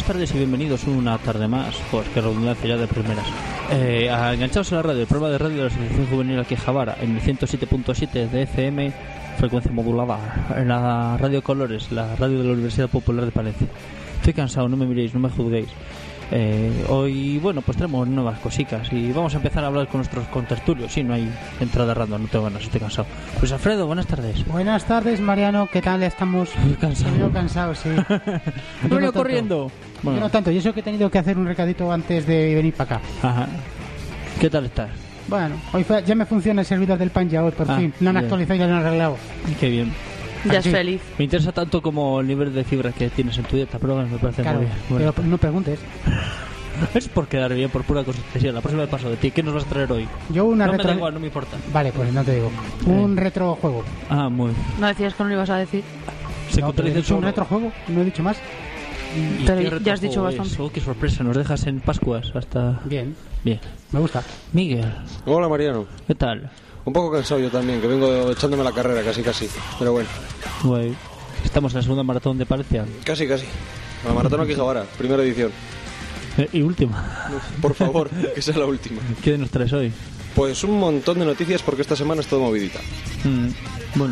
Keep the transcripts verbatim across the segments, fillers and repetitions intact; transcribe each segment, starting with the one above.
tardes y bienvenidos una tarde más, pues que redundancia ya de primeras. Eh, a Enganchados a la radio, el programa de radio de la Asociación Juvenil Alquijavara, en el ciento siete punto siete de F M, frecuencia modulada, en la Radio Colores, la radio de la Universidad Popular de Palencia. Estoy cansado, no me miréis, no me juzguéis. Eh, hoy, bueno, pues tenemos nuevas cositas y vamos a empezar a hablar con nuestros contertulios. Sí, no hay entrada random, no tengo ganas, estoy cansado. Pues Alfredo, buenas tardes. Buenas tardes, Mariano, ¿qué tal? Estamos cansado. cansado, sí. Yo no corriendo. Bueno. Yo no tanto, yo sé que he tenido que hacer un recadito antes de venir para acá. Ajá. ¿Qué tal estás? Bueno, hoy fue, ya me funciona el servidor del pan ya hoy, por ah, fin. Lo han bien. actualizado y lo han arreglado. Qué bien. Ya Aquí. es feliz. Me interesa tanto como el nivel de fibra que tienes en tu dieta, pero bueno, me parece Claro, muy bien. Bueno. pero no preguntes. Es por quedar bien, por pura consistencia. La próxima vez paso de ti. ¿Qué nos vas a traer hoy? Yo una no retro... me da igual, no me importa. Vale, pues no te digo. Un retrojuego. Ah, muy bien. ¿No decías que no lo ibas a decir? Se No, pero he contradice dicho un solo. retrojuego, no he dicho más. ¿Y Pero qué ya has retrojuego dicho es? bastante. Oh, qué sorpresa, nos dejas en Pascuas hasta... Bien, Bien. me gusta. Miguel, Hola Mariano, ¿qué tal? un poco cansado yo también, que vengo echándome la carrera casi casi, pero bueno, Güey. Estamos en la segunda maratón de Palencia. casi casi. La maratón Alquijavara, primera edición. Eh, y última. Por favor, que sea la última. ¿Qué nos traes hoy? Pues un montón de noticias porque esta semana es todo movidita. Mm, bueno...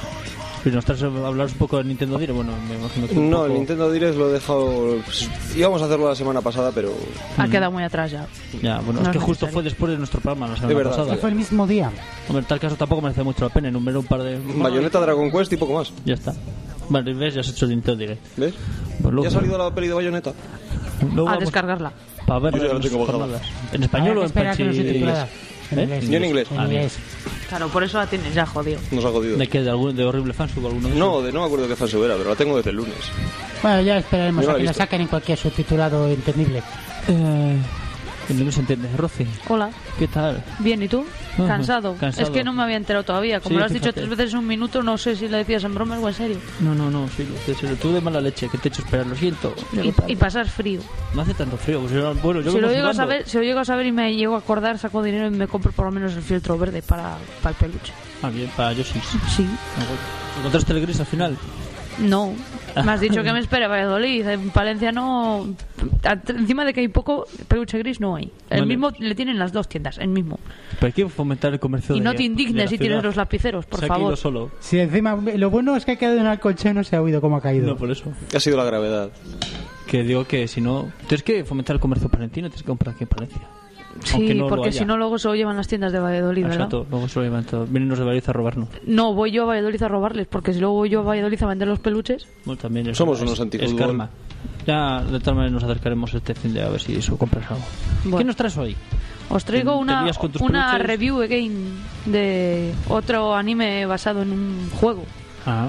¿Y nos traes a hablar un poco de Nintendo Direct? Bueno, me imagino que un No, poco... el Nintendo Direct lo he dejado... Pues, íbamos a hacerlo la semana pasada, pero... Ha Mm. quedado muy atrás ya. Ya, bueno, No es que es justo necesario. fue después de nuestro programa la semana Es verdad. pasada. Que fue el mismo día. Hombre, en tal caso tampoco merece mucho la pena enumerar un par de... Bayonetta, Dragon Quest y poco más. Ya está. Vale, ves, ya has hecho el Nintendo Direct. ¿Ves? Pues luego- ¿Ya ha salido la peli de Bayonetta? luego A vamos descargarla. Para ver Yo ya la las tengo bajada. jornadas. ¿En español Ah, o en espera, que no soy panchi- titulada. En ¿Eh? inglés. Yo en inglés. En Ah, bien. inglés. Claro, por eso la tienes ya, jodido. Nos ha jodido. ¿De qué? ¿De, algún, de horrible fan o alguno de esos? No, de no me acuerdo qué fase era, pero la tengo desde el lunes. Bueno, ya esperaremos Yo no a la he que la visto. saquen en cualquier subtitulado entendible. Eh, que no se entiende. Rosy, Hola. ¿qué tal? Bien, ¿y tú? Ajá. ¿Cansado? Cansado. Es que no me había enterado todavía. Como Sí, lo has dicho fíjate. tres veces en un minuto, no sé si lo decías en broma o en serio. No, no, no, sí, lo sé, tú de mala leche, que te he hecho esperar, lo siento. Y, y pasar frío. No hace tanto frío, pues yo- bueno, yo Si vengo lo, llego a sudando. saber, si lo llego a saber y me llego a acordar, saco dinero y me compro por lo menos el filtro verde para, para el peluche. Ah, bien, para yo sí. Sí. ¿Encontraste el gris al final? No. Me has dicho que me espere Valladolid. En Palencia no. a- Encima de que hay poco peluche gris, no hay. El Vale. mismo le tienen las dos tiendas, el mismo. Pero hay que fomentar el comercio Y de no te de indignes la si tienes ciudad. los lapiceros, por Se ha caído favor. solo. Si encima, lo bueno es que ha quedado en el colchón, no se ha oído cómo ha caído. No, por eso. Ha sido la gravedad. Que digo que si no... Tienes que fomentar el comercio palentino, tienes que comprar aquí en Palencia. Aunque Sí, no lo porque haya. si no, luego se lo llevan las tiendas de Valladolid, ¿verdad? Exacto, luego se lo llevan todo. Vienen los de Valladolid a robarnos. No, voy yo a Valladolid a robarles, porque si luego voy yo a Valladolid a vender los peluches. Bueno, también es, Somos es- unos es antifútbol. karma. Ya, de tal manera nos acercaremos este fin de a ver si eso compras algo. Bueno. ¿Qué nos traes hoy? Os traigo ¿Te una, lías con tus una peluches? review again de otro anime basado en un juego. Ah,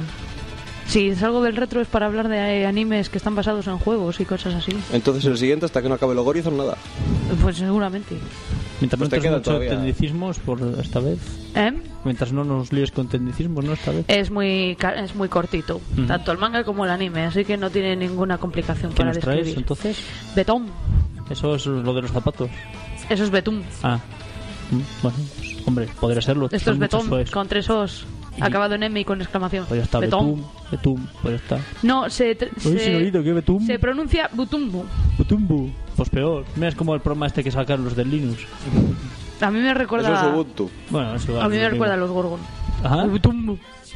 Si salgo del retro es para hablar de animes que están basados en juegos y cosas así. Entonces el siguiente, hasta que no acabe el Horizon, nada. Pues seguramente. mientras Pues no te entres queda mucho todavía. tecnicismos por esta vez. ¿Eh? Mientras no nos líes con tecnicismos, ¿no? Esta vez. Es muy ca- es muy cortito, Ujú. tanto el manga como el anime, así que no tiene ninguna complicación ¿Qué para nos traes describir. entonces? Betón, Eso es lo de los zapatos. eso es betún. Ah, Mm, bueno, pues, hombre, podría serlo. Esto Son es muchos betón, soes. con tres os, Y- acabado en M y con exclamación. Pues ya está, Betón. Betum, Betum, pues ya está. No, se, tr- Oye, se, señorito, ¿qué Betum? se pronuncia butumbu. Betumbu. Pues peor. Mira, es como el programa este que sacaron los del Linux. A mí me Eso es recuerda Ubuntu. Bueno, eso a mí me recuerda a los Gorgon. Ajá. Butumbu.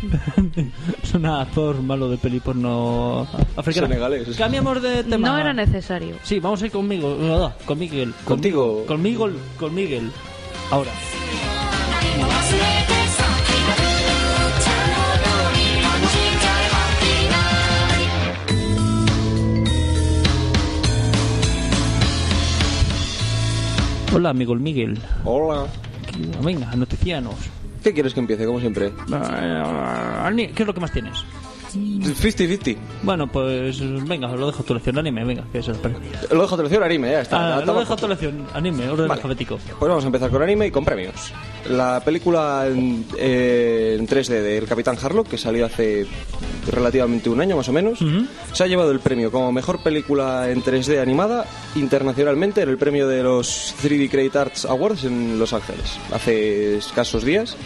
Es un actor malo de peli porno africano. Senegalés. Cambiamos de tema. No era necesario. Sí, vamos a ir conmigo. No, con Miguel. Contigo. Con Miguel. Con Miguel. Ahora. Hola, amigo el Miguel. Hola. Venga, noticianos. ¿Qué quieres que empiece, como siempre? Ani- ¿Qué es lo que más tienes? cincuenta cincuenta. Bueno, pues venga, lo dejo a tu lección. Anime, venga, que es el premio. Lo dejo a tu lección, anime, ya está. Ah, Ya lo toma dejo a tu foto. lección. Anime, orden Vale. alfabético. Pues vamos a empezar con anime y con premios. La película en, eh, en tres D del Capitán Harlock, que salió hace relativamente un año más o menos, Ujú. se ha llevado el premio como mejor película en tres D animada internacionalmente en el premio de los tres D Creative Arts Awards en Los Ángeles, hace escasos días.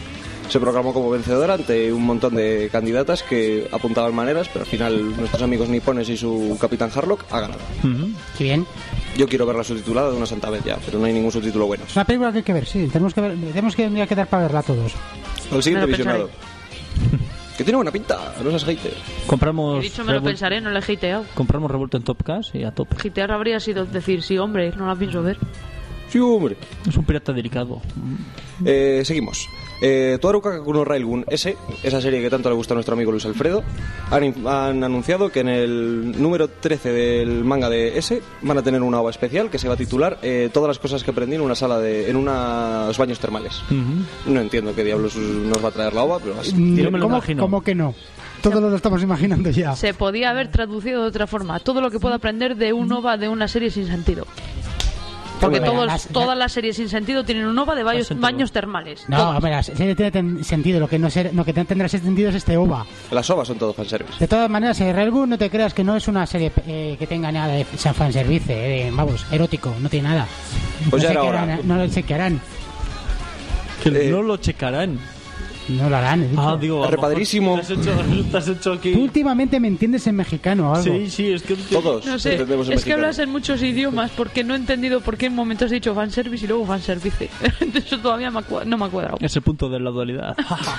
se proclamó como vencedora ante un montón de candidatas que apuntaban maneras, pero al final nuestros amigos nipones y su Capitán Harlock ha ganado. Ujú. Qué bien. Yo quiero verla subtitulada de una santa vez ya, pero no hay ningún subtítulo bueno. Es una película que hay que ver, sí. Tenemos que ver, tenemos que un día quedar para verla todos. El siguiente Me lo visionado. Que tiene buena pinta, no seas hater. Compramos He dicho me lo revol- pensaré, no le he hateado. compramos revuelto en Topcast y a tope. Hatear habría sido decir, sí, hombre, no la pienso ver. Sí, hombre. Es un pirata delicado. Eh, seguimos. Eh, Toaru Kakakuno Railgun S, esa serie que tanto le gusta a nuestro amigo Luis Alfredo, han, in- han anunciado que en el número trece del manga de S van a tener una ova especial que se va a titular eh, Todas las cosas que aprendí en una sala de, en unos baños termales. Ujú. No entiendo qué diablos nos va a traer la ova, pero así. Mm, Yo me lo ¿Cómo, imagino. ¿Cómo que no? Todos lo estamos imaginando ya. Se podía haber traducido de otra forma. Todo lo que puedo aprender de un OVA de una serie sin sentido. Porque Hombre, todos, las- todas las series sin sentido tienen un OVA de baños, sentido. baños termales. No, Todas. hombre, la serie tiene ten- sentido. Lo que no, ser, lo que no tendrá sentido es este O V A. Las ovas son todo fanservice. De todas maneras, eh, Railgun, no te creas que no es una serie eh, que tenga nada de fanservice, eh, vamos, erótico, no tiene nada. Pues no ya sé era qué hora. harán, no lo sé qué harán. Que Eh, no lo checarán. No lo harán, he dicho. Ah, digo, a lo Repadrísimo. mejor Te has hecho, te has hecho aquí. Tú últimamente me entiendes en mexicano o algo. Sí, sí, es que Todos No sé, entendemos el es que mexicano. hablas en muchos idiomas porque no he entendido por qué en momentos has dicho fanservice y luego fanservice. Eso todavía me ha cua- no me ha cuadrado. es el punto de la dualidad.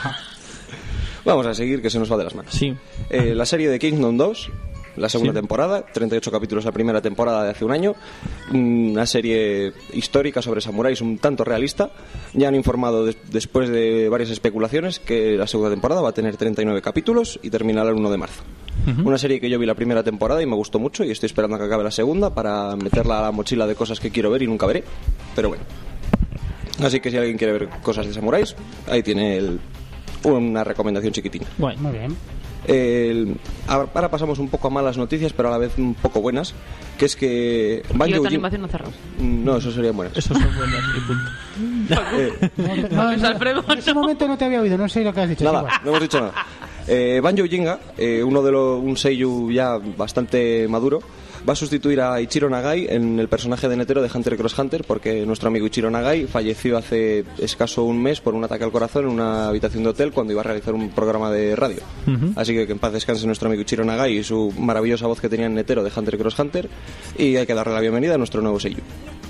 Vamos a seguir, que se nos va de las manos. Sí. Eh, la serie de Kingdom dos, la segunda Sí. temporada, treinta y ocho capítulos la primera temporada de hace un año, una serie histórica sobre samuráis un tanto realista. Ya han informado des- después de varias especulaciones que la segunda temporada va a tener treinta y nueve capítulos y terminará el uno de marzo. Una serie que yo vi la primera temporada y me gustó mucho y estoy esperando a que acabe la segunda para meterla a la mochila de cosas que quiero ver y nunca veré, pero bueno. Así que si alguien quiere ver cosas de samuráis, ahí tiene el- una recomendación chiquitina. Bueno, Muy bien. El- ahora ahora pasamos un poco a malas noticias, pero a la vez un poco buenas, que es que Y Banjo otra Jim- animación no cerrado. No, eso serían buenas. eso son buenas y punto. Eh, No, Luis Alfredo, en ese no. momento no te había oído, no sé lo que has dicho. es nada, igual. no hemos dicho nada. Eh, Banjo Jinga, eh, uno de los un seiyuu ya bastante maduro, va a sustituir a Ichiro Nagai en el personaje de Netero de Hunter x Hunter, porque nuestro amigo Ichiro Nagai falleció hace escaso un mes por un ataque al corazón en una habitación de hotel cuando iba a realizar un programa de radio. Ujú. Así que que en paz descanse nuestro amigo Ichiro Nagai y su maravillosa voz que tenía en Netero de Hunter x Hunter, y hay que darle la bienvenida a nuestro nuevo seiyuu.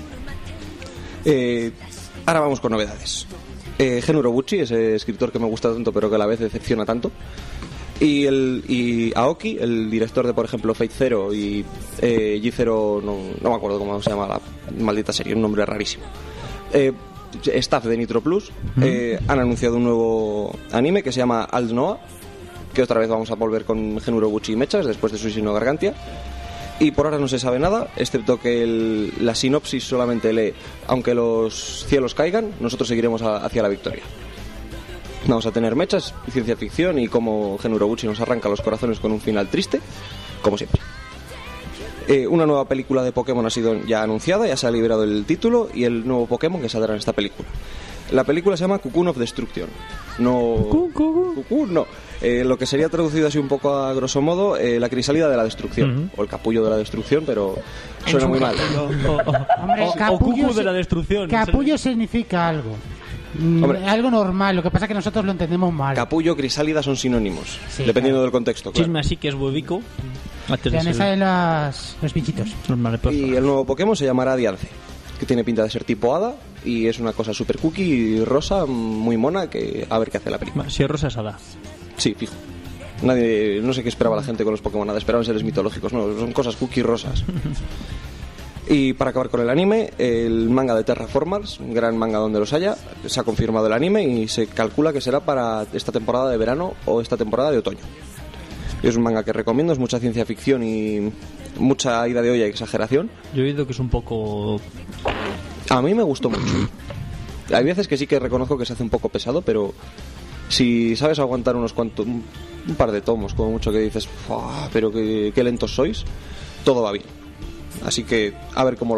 Eh, ahora vamos con novedades. Eh, Gen Urobuchi, ese escritor que me gusta tanto pero que a la vez decepciona tanto, y, el, y Aoki, el director de, por ejemplo, Fate Zero y eh, G Zero, no, no me acuerdo cómo se llama la maldita serie, un nombre rarísimo. Eh, staff de Nitro Plus eh, han anunciado un nuevo anime que se llama Alt Noah, que otra vez vamos a volver con Gen Urobuchi y Mechas después de Suishino Gargantia. Y por ahora no se sabe nada, excepto que el- la sinopsis solamente lee: aunque los cielos caigan, nosotros seguiremos a- hacia la victoria. Vamos a tener mechas, ciencia ficción y como Gen Urobuchi nos arranca los corazones con un final triste, como siempre. Eh, una nueva película de Pokémon ha sido ya anunciada, ya se ha liberado el título y el nuevo Pokémon que saldrá en esta película. La película se llama Cocoon of Destruction. No. Cocoon, no. Eh, lo que sería traducido así un poco a grosso modo, eh, la crisálida de la destrucción. O el capullo de la destrucción, pero suena muy mal. O, o- Hombre, o- o capullo cucu de se- la destrucción. Capullo significa algo. Mm, Hombre. algo normal, lo que pasa es que nosotros lo entendemos mal. Capullo, crisálida son sinónimos, Sí, dependiendo claro. del contexto. claro. Chisme así que es huevico. Antes de Ya me ser salen las, los bichitos. los mariposas. Y el nuevo Pokémon se llamará Dialce, que tiene pinta de ser tipo hada y es una cosa super cookie y rosa, muy mona, que a ver qué hace la película. Si es rosa, es hada. Sí, fijo. Nadie, no sé qué esperaba la gente con los Pokémon, nada, esperaban seres mitológicos, no, son cosas cookie rosas. Y para acabar con el anime, el manga de Terraformers, un gran manga donde los haya, se ha confirmado el anime y se calcula que será para esta temporada de verano o esta temporada de otoño. Y es un manga que recomiendo, es mucha ciencia ficción y mucha ida de olla y exageración. Yo he oído que es un poco. A mí me gustó mucho. Hay veces que sí que reconozco que se hace un poco pesado, pero si sabes aguantar unos cuantos, un, un par de tomos, como mucho que dices, "Fua, pero qué, qué lentos sois", todo va bien. Así que a ver cómo lo hacen.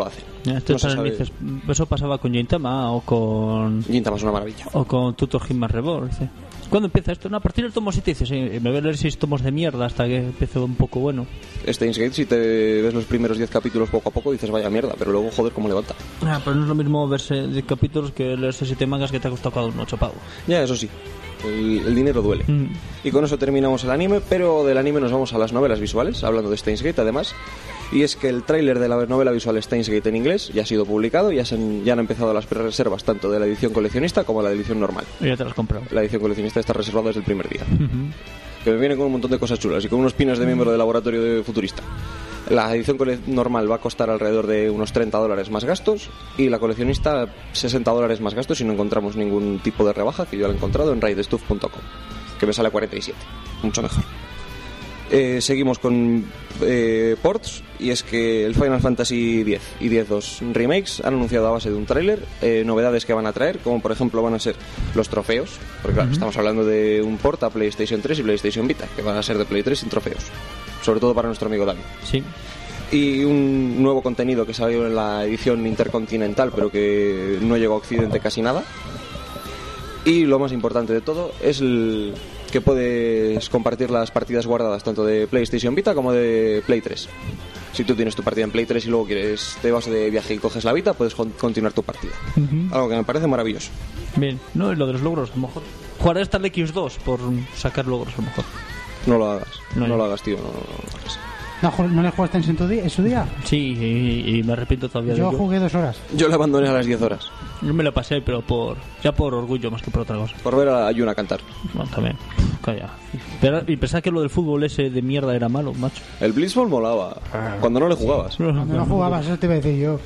Ya, esto No se es- sabe. dices, eso pasaba con Gintama o con Gintama es una maravilla. o con Tutor Hitman Reborn. Dice, ¿cuándo empieza esto? No, a partir del tomo siete. Dice, sí, me voy a leer seis tomos de mierda hasta que empiece un poco bueno. Steins Gate, si te ves los primeros diez capítulos poco a poco, dices vaya mierda, pero luego joder cómo levanta. Ah, pero no es lo mismo verse diez capítulos que leerse siete mangas que te ha costado cada uno ocho pavos. Ya, eso sí, el, el dinero duele. Mm. Y con eso terminamos el anime, pero del anime nos vamos a las novelas visuales, hablando de Steins Gate además. Y es que el tráiler de la novela visual Steins Gate en inglés ya ha sido publicado, ya, se han, ya han empezado las pre-reservas tanto de la edición coleccionista como de la edición normal. Y ya te las has comprado. La edición coleccionista está reservada desde el primer día. Ujú. Que me viene con un montón de cosas chulas y con unos pines de miembro del laboratorio de futurista. La edición cole- normal va a costar alrededor de unos treinta dólares más gastos y la coleccionista sesenta dólares más gastos si no encontramos ningún tipo de rebaja, que yo la he encontrado en raid stuff punto com, que me sale a cuarenta y siete, mucho mejor. Eh, seguimos con eh, ports, y es que el Final Fantasy X y X dos remakes han anunciado a base de un tráiler eh, novedades que van a traer, como por ejemplo van a ser los trofeos, porque claro, estamos hablando de un port a PlayStation tres y PlayStation Vita, que van a ser de Play tres sin trofeos, sobre todo para nuestro amigo Dani. Sí. Y un nuevo contenido que salió en la edición intercontinental, pero que no llegó a Occidente casi nada. Y lo más importante de todo es el que puedes compartir las partidas guardadas tanto de PlayStation Vita como de Play tres. Si tú tienes tu partida en Play tres y luego quieres te vas de viaje y coges la Vita, puedes con- continuar tu partida. Ujú. Algo que me parece maravilloso. Bien. No, y lo de los logros, a lo mejor. Jugaré hasta el X dos por sacar logros, a lo mejor. No lo hagas. No, No, yo. lo hagas, tío. No, no, no lo hagas. ¿No, ju- no le jugaste en su día? ¿En su día? Sí, y, y me arrepiento todavía Yo de ello. jugué dos horas. Yo lo abandoné a las diez horas Yo me lo pasé, pero por ya por orgullo más que por otra cosa. por ver a Yuna cantar. Bueno, también. Calla. Pero- y pensaba que lo del fútbol ese de mierda era malo, macho. El Blitzball molaba cuando no le jugabas. Cuando no jugabas, eso te iba a decir yo.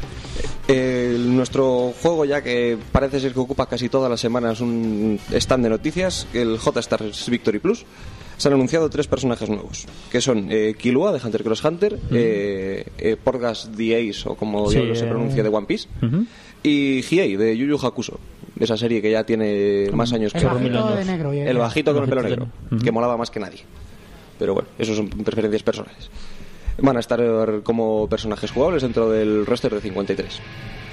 El- nuestro juego, ya que parece ser que ocupa casi todas las semanas un stand de noticias, el J-Stars Victory Plus, se han anunciado tres personajes nuevos, que son eh, Killua de Hunter x Hunter, eh, eh, Porgas the Ace, o como Sí, diablos se eh. pronuncia, de One Piece, Ujú. y Hiei de Yu Yu Hakusho, esa serie que ya tiene más años que El mil bajito años. de negro. y- el bajito con el pelo bajito negro, de- Ujú. que molaba más que nadie. Pero bueno, eso son preferencias personales. Van a estar como personajes jugables dentro del roster de cincuenta y tres.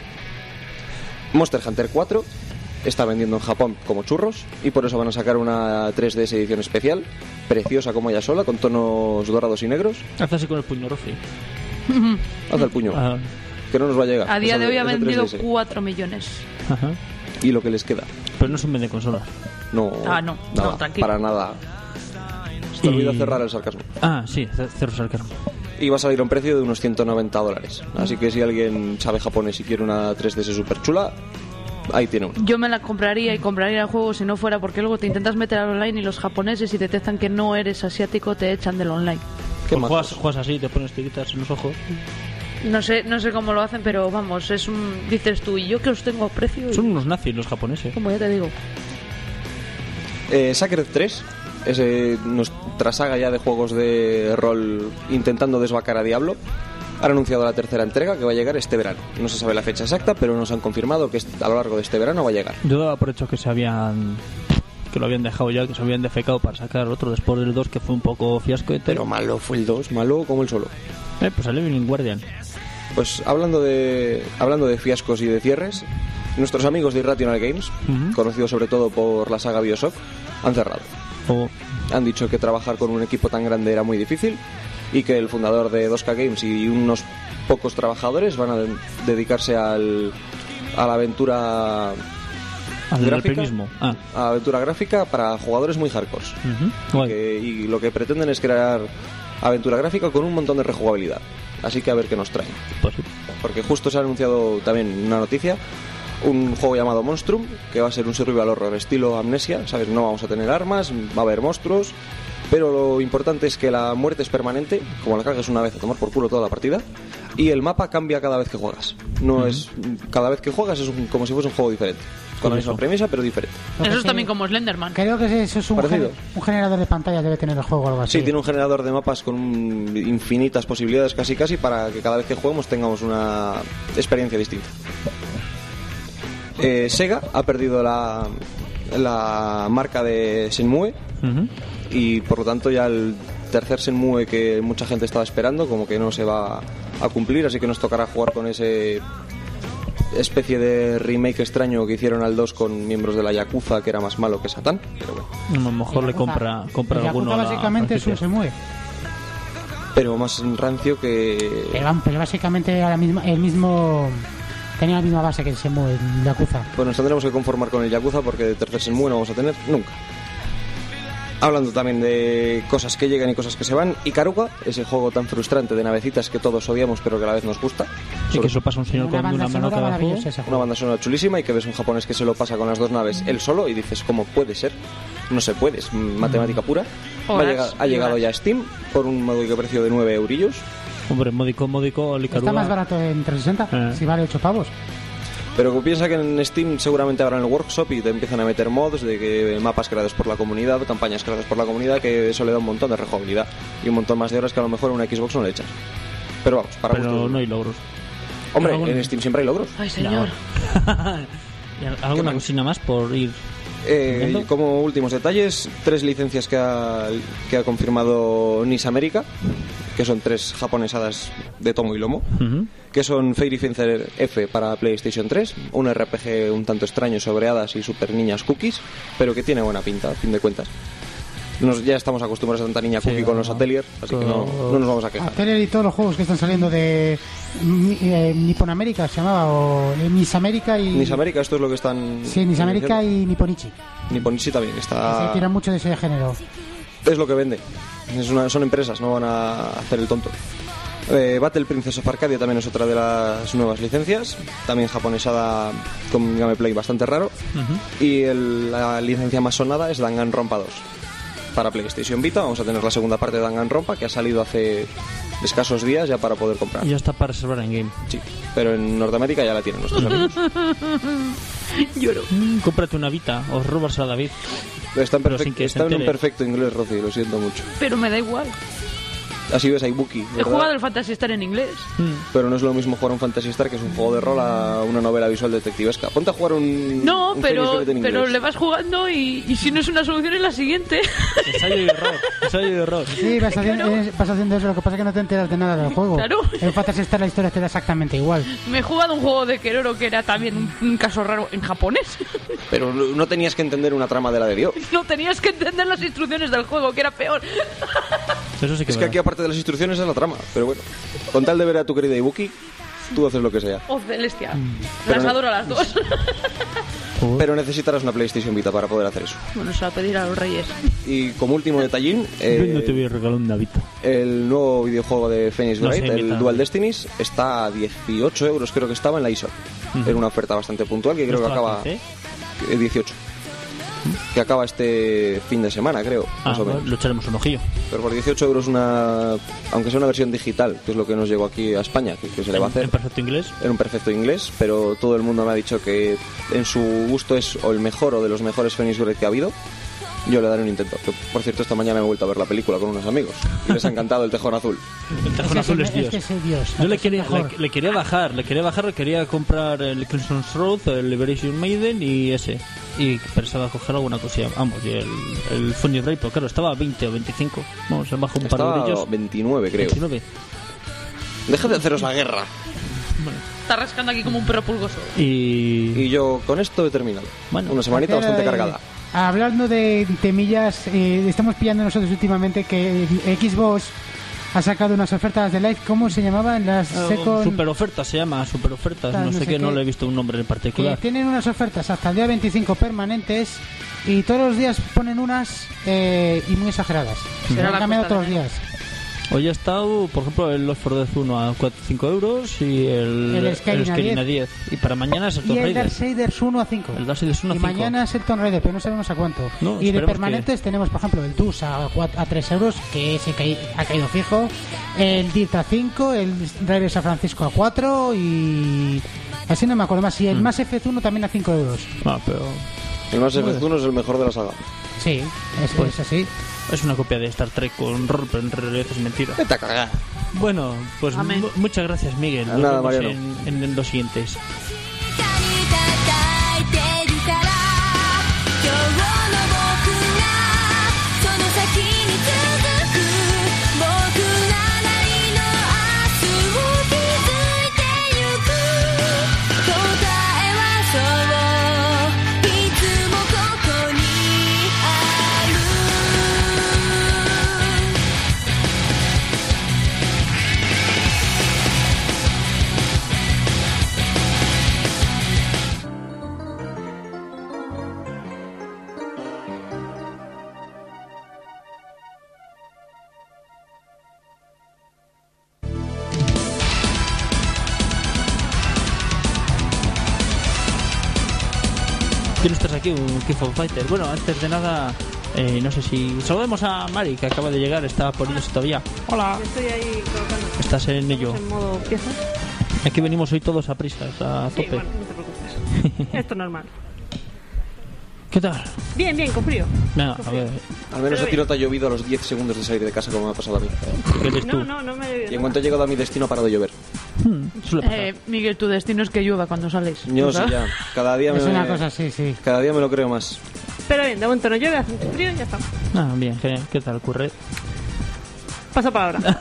Monster Hunter cuatro está vendiendo en Japón como churros y por eso van a sacar una tres D S edición especial, preciosa como ella sola, con tonos dorados y negros. Haz así con el puño, Rofi. Haz el puño, Ah, que no nos va a llegar. A día Es de hoy ha es vendido tres D S. cuatro millones. ajá. Y lo que les queda. Pero no es un vende consolas. No, Ah, no, nada, no, tranquilo. para nada. Se te Y- olvidó cerrar el sarcasmo. Ah, sí, c- cerro sarcasmo. Y va a salir a un precio de unos ciento noventa dólares. Así que si alguien sabe japonés y quiere una tres D S super chula, ahí tiene una. Yo me la compraría y compraría el juego si no fuera porque luego te intentas meter al online y los japoneses si detectan que no eres asiático te echan del online. ¿Qué Pues más? juegas, juegas así, te pones tiritas en los ojos. No sé, no sé cómo lo hacen, pero vamos, es un dices tú y yo que os tengo a precio y Son unos nazis los japoneses. como ya te digo. Eh, Sacred tres es eh, nuestra saga ya de juegos de rol intentando desvacar a Diablo. Han anunciado la tercera entrega que va a llegar este verano. No se sabe la fecha exacta, pero nos han confirmado que est- a lo largo de este verano va a llegar. Yo daba por hecho que se habían... que lo habían dejado ya, que se habían defecado para sacar otro después del dos, que fue un poco fiasco Pero entero. malo fue el dos, malo como el solo. Eh, pues salió Evening Guardian. Pues hablando de hablando de fiascos y de cierres, nuestros amigos de Irrational Games, Ujú. conocidos sobre todo por la saga BioShock, han cerrado. O... Han dicho que trabajar con un equipo tan grande era muy difícil y que el fundador de dos K Games y unos pocos trabajadores van a de- dedicarse al, a la aventura al del gráfica, alpinismo. Ah. a la aventura gráfica para jugadores muy hardcore. Ujú. Guay. Que- y lo que pretenden es crear aventura gráfica con un montón de rejugabilidad. Así que a ver qué nos traen. Pues sí. Porque justo se ha anunciado también una noticia, un juego llamado Monstrum, que va a ser un survival horror estilo Amnesia, ¿sabes? No vamos a tener armas, va a haber monstruos, pero lo importante es que la muerte es permanente, como la cagues una vez a tomar por culo toda la partida, y el mapa cambia cada vez que juegas. No es cada vez que juegas es un- como si fuese un juego diferente, con la Curioso. misma premisa pero diferente. Lo que Eso es sí- también como Slenderman. Creo que eso es un, Parecido. gener- un generador de pantallas debe tener el juego o algo así. Sí, tiene un generador de mapas con un- infinitas posibilidades casi casi para que cada vez que juguemos tengamos una experiencia distinta. Eh, Sega ha perdido la, la marca de Shenmue Ujú. y por lo tanto ya el tercer Shenmue que mucha gente estaba esperando, como que no se va a cumplir, así que nos tocará jugar con ese especie de remake extraño que hicieron al dos con miembros de la Yakuza, que era más malo que Satán, pero bueno. A lo mejor le compra, compra el alguno Yakuza a la básicamente es un franquicia. Shenmue. Pero más rancio que... Pero, vamos, pero básicamente era la misma, el mismo... Tenía la misma base que el Shenmue, el Yakuza. Pues nos tendremos que conformar con el Yakuza porque de tercer Shenmue no vamos a tener nunca. Hablando también de cosas que llegan y cosas que se van, Ikaruga, ese juego tan frustrante de navecitas que todos odiamos pero que a la vez nos gusta. Sí, Sobre- que eso pasa un señor Una con banda una mano sonora cada juego. maravillosa ese Una juego. banda sonora chulísima y que ves un japonés que se lo pasa con las dos naves él solo y dices, ¿cómo puede ser? No se puede, es matemática pura. Ha Horas llegado, ha y llegado horas. ya a Steam por un módico precio de nueve eurillos. Hombre, módico, módico, el Está Ikaruga. más barato en trescientos sesenta, Eh. si vale ocho pavos. Pero piensa que en Steam seguramente habrán el workshop y te empiezan a meter mods de que mapas creados por la comunidad, campañas creadas por la comunidad, que eso le da un montón de rejugabilidad y un montón más de horas que a lo mejor en una Xbox no le echas. Pero vamos, para Pero gusto- no hay logros. Hombre, Algún- en Steam siempre hay logros. Ay, señor. ¿Y al- ¿Alguna man- cosina más por ir? Eh, ¿Viendo? como últimos detalles, tres licencias que ha, que ha confirmado Nis América, que son tres japonesadas de tomo y lomo, Ujú. que son Fairy Fencer F para PlayStation tres, un R P G un tanto extraño sobre hadas y super niñas cookies, pero que tiene buena pinta, a fin de cuentas. Nos, ya estamos acostumbrados a tanta niña Sí, cookie con no, los Atelier, así que no, todo- no nos vamos a quejar. Atelier y todos los juegos que están saliendo de Ni- eh, Nippon América se llamaba, o eh, Miss América y... Nis América, esto es lo que están... Sí, Miss América y Nipponichi. Nipponichi también, Se está... tiran mucho de ese género. Es lo que vende. Es una- son empresas, no van a hacer el tonto. Eh, Battle Princess of Arcadia también es otra de las nuevas licencias, también japonesada con un gameplay bastante raro. Ujú. Y el- la licencia más sonada es Danganronpa dos para PlayStation Vita. Vamos a tener la segunda parte de Danganronpa que ha salido hace escasos días ya para poder comprar. Y ya está para reservar en game. Sí, pero en Norteamérica ya la tienen nuestros amigos. Lloro. Mm, cómprate una Vita o robársela a David. Está en, Pero perfec- sin que se está en un entere. perfecto inglés, Rosy, lo siento mucho. Pero me da igual. Así ves a Ibuki, He ¿verdad? jugado el Fantasy Star en inglés. Pero no es lo mismo jugar un Phantasy Star, que es un juego de rol, a una novela visual detectivesca. Ponte a jugar un. No, un pero, Fairy Tail en pero inglés. le vas jugando y, y si no es una solución es la siguiente. Ensayo y error. Ensayo y error. Sí, vas haciendo, Claro. eh, vas haciendo eso, lo que pasa es que no te enteras de nada del juego. Claro. En Fantasy Star la historia te da exactamente igual. Me he jugado un juego de Keroro que era también un, un caso raro en japonés. Pero no no tenías que entender una trama de la de Dios. No tenías que entender las instrucciones del juego, que era peor. Eso sí que Es que verdad. aquí, aparte de las instrucciones, es la trama. Pero bueno, con tal de ver a tu querida Ibuki, tú haces lo que sea. Oh, Celestia. Pero Las no- adoro a las dos. Joder. Pero necesitarás una PlayStation Vita para poder hacer eso. Bueno, se va a pedir a los reyes. Y como último detallín, Yo no te eh, voy a regalar una Vita. el nuevo videojuego de Phoenix No Wright, sé, el Vita. Dual Destinies, está a dieciocho euros, creo que estaba en la eShop. Ujú. Era una oferta bastante puntual que creo que ¿No estaba acaba. quince? eh, dieciocho. Que acaba este fin de semana, creo, Ah, más o bueno, menos. lo echaremos un ojillo. Pero por dieciocho euros, una, aunque sea una versión digital, que es lo que nos llegó aquí a España, que, que se le va a En, hacer, en perfecto inglés. en un perfecto inglés, pero todo el mundo me ha dicho que en su gusto es o el mejor o de los mejores Phoenix Wright que ha habido. Yo le daré un intento. Que, por cierto, esta mañana me he vuelto a ver la película con unos amigos y les ha encantado el tejón azul. El tejón azul es que Dios. es que es Dios. Yo le Es quería, mejor. le, le quería bajar, le quería bajar, le quería comprar el Crimson's Road, el Liberation Maiden y ese. Y pensaba coger alguna cosilla. Vamos, y el, el Funny Ray, pero claro, estaba a veinte o veinticinco. Vamos, se bajó un par de Estaba brillos. veintinueve, creo. veintinueve. Deja de haceros la guerra. Está rascando aquí como un perro pulgoso. Y... Y yo con esto he terminado. Bueno, una semanita Pero, bastante eh, cargada. Hablando de temillas, eh, estamos pillando nosotros últimamente que Xbox ha sacado unas ofertas de Live. ¿Cómo se llamaban? Las Eh, Second... super ofertas se llama, super ofertas. Ah, No, no sé sé qué, qué. no le he visto un nombre en que particular. tienen unas ofertas hasta el día veinticinco permanentes y todos los días ponen unas eh, y muy exageradas. Se Será han la cambiado costa todos los de días. Hoy ha estado, por ejemplo, el Lost for Death uno a cuatro, cinco euros y el, El Skyrim a Skyrim a diez. Y para mañana es el Y Tomb el Raider. Darksiders uno a cinco. El Darksiders uno a Y cinco. mañana es el Tomb Raider, pero no sabemos a cuánto. No, y de esperemos permanentes tenemos, por ejemplo, el T U S a, cuatro, a tres euros, que ese que ha caído fijo. El Dirt a cinco, el Driver San Francisco a cuatro y... Así no me acuerdo más. Y el Mm. Mass Effect uno también a cinco euros. Ah, pero El Mass Effect uno es el mejor de la saga. Sí, es, Pues- es así. es una copia de Star Trek con rol, pero en realidad es mentira. Vete a cagar. Bueno, pues Amén. mu- muchas gracias, Miguel. Nos Nada, vemos Mariano. en, en, en los siguientes. 「叩いてるから今日の僕がその先に続く」 Tienes tres aquí, un King of Fighter. Bueno, antes de nada, eh, no sé si... Saludemos a Mari, que acaba de llegar, está poniéndose todavía. Hola. Estoy ahí colocando. Estás en ello. En modo piezas. Aquí venimos hoy todos a prisas, a Sí, tope. bueno, no te preocupes. Esto es normal. ¿Qué tal? Bien, bien, con frío. Nada, Con a frío. ver, Al menos a Pero ti no te ha llovido a los diez segundos de salir de casa como me ha pasado a mí. ¿qué eres tú? No, no, no me he bebido Y en nada. cuanto he llegado a mi destino ha parado de llover. Hmm, suele pasar. Eh, Miguel, tu destino es que llueva cuando sales. Yo sí, ¿verdad? ya. Cada día me, Es una cosa así, sí. cada día me lo creo más. Pero bien, de momento no llueve, hace mucho frío y ya está. Ah, bien, genial. ¿Qué tal, Curret? Paso palabra.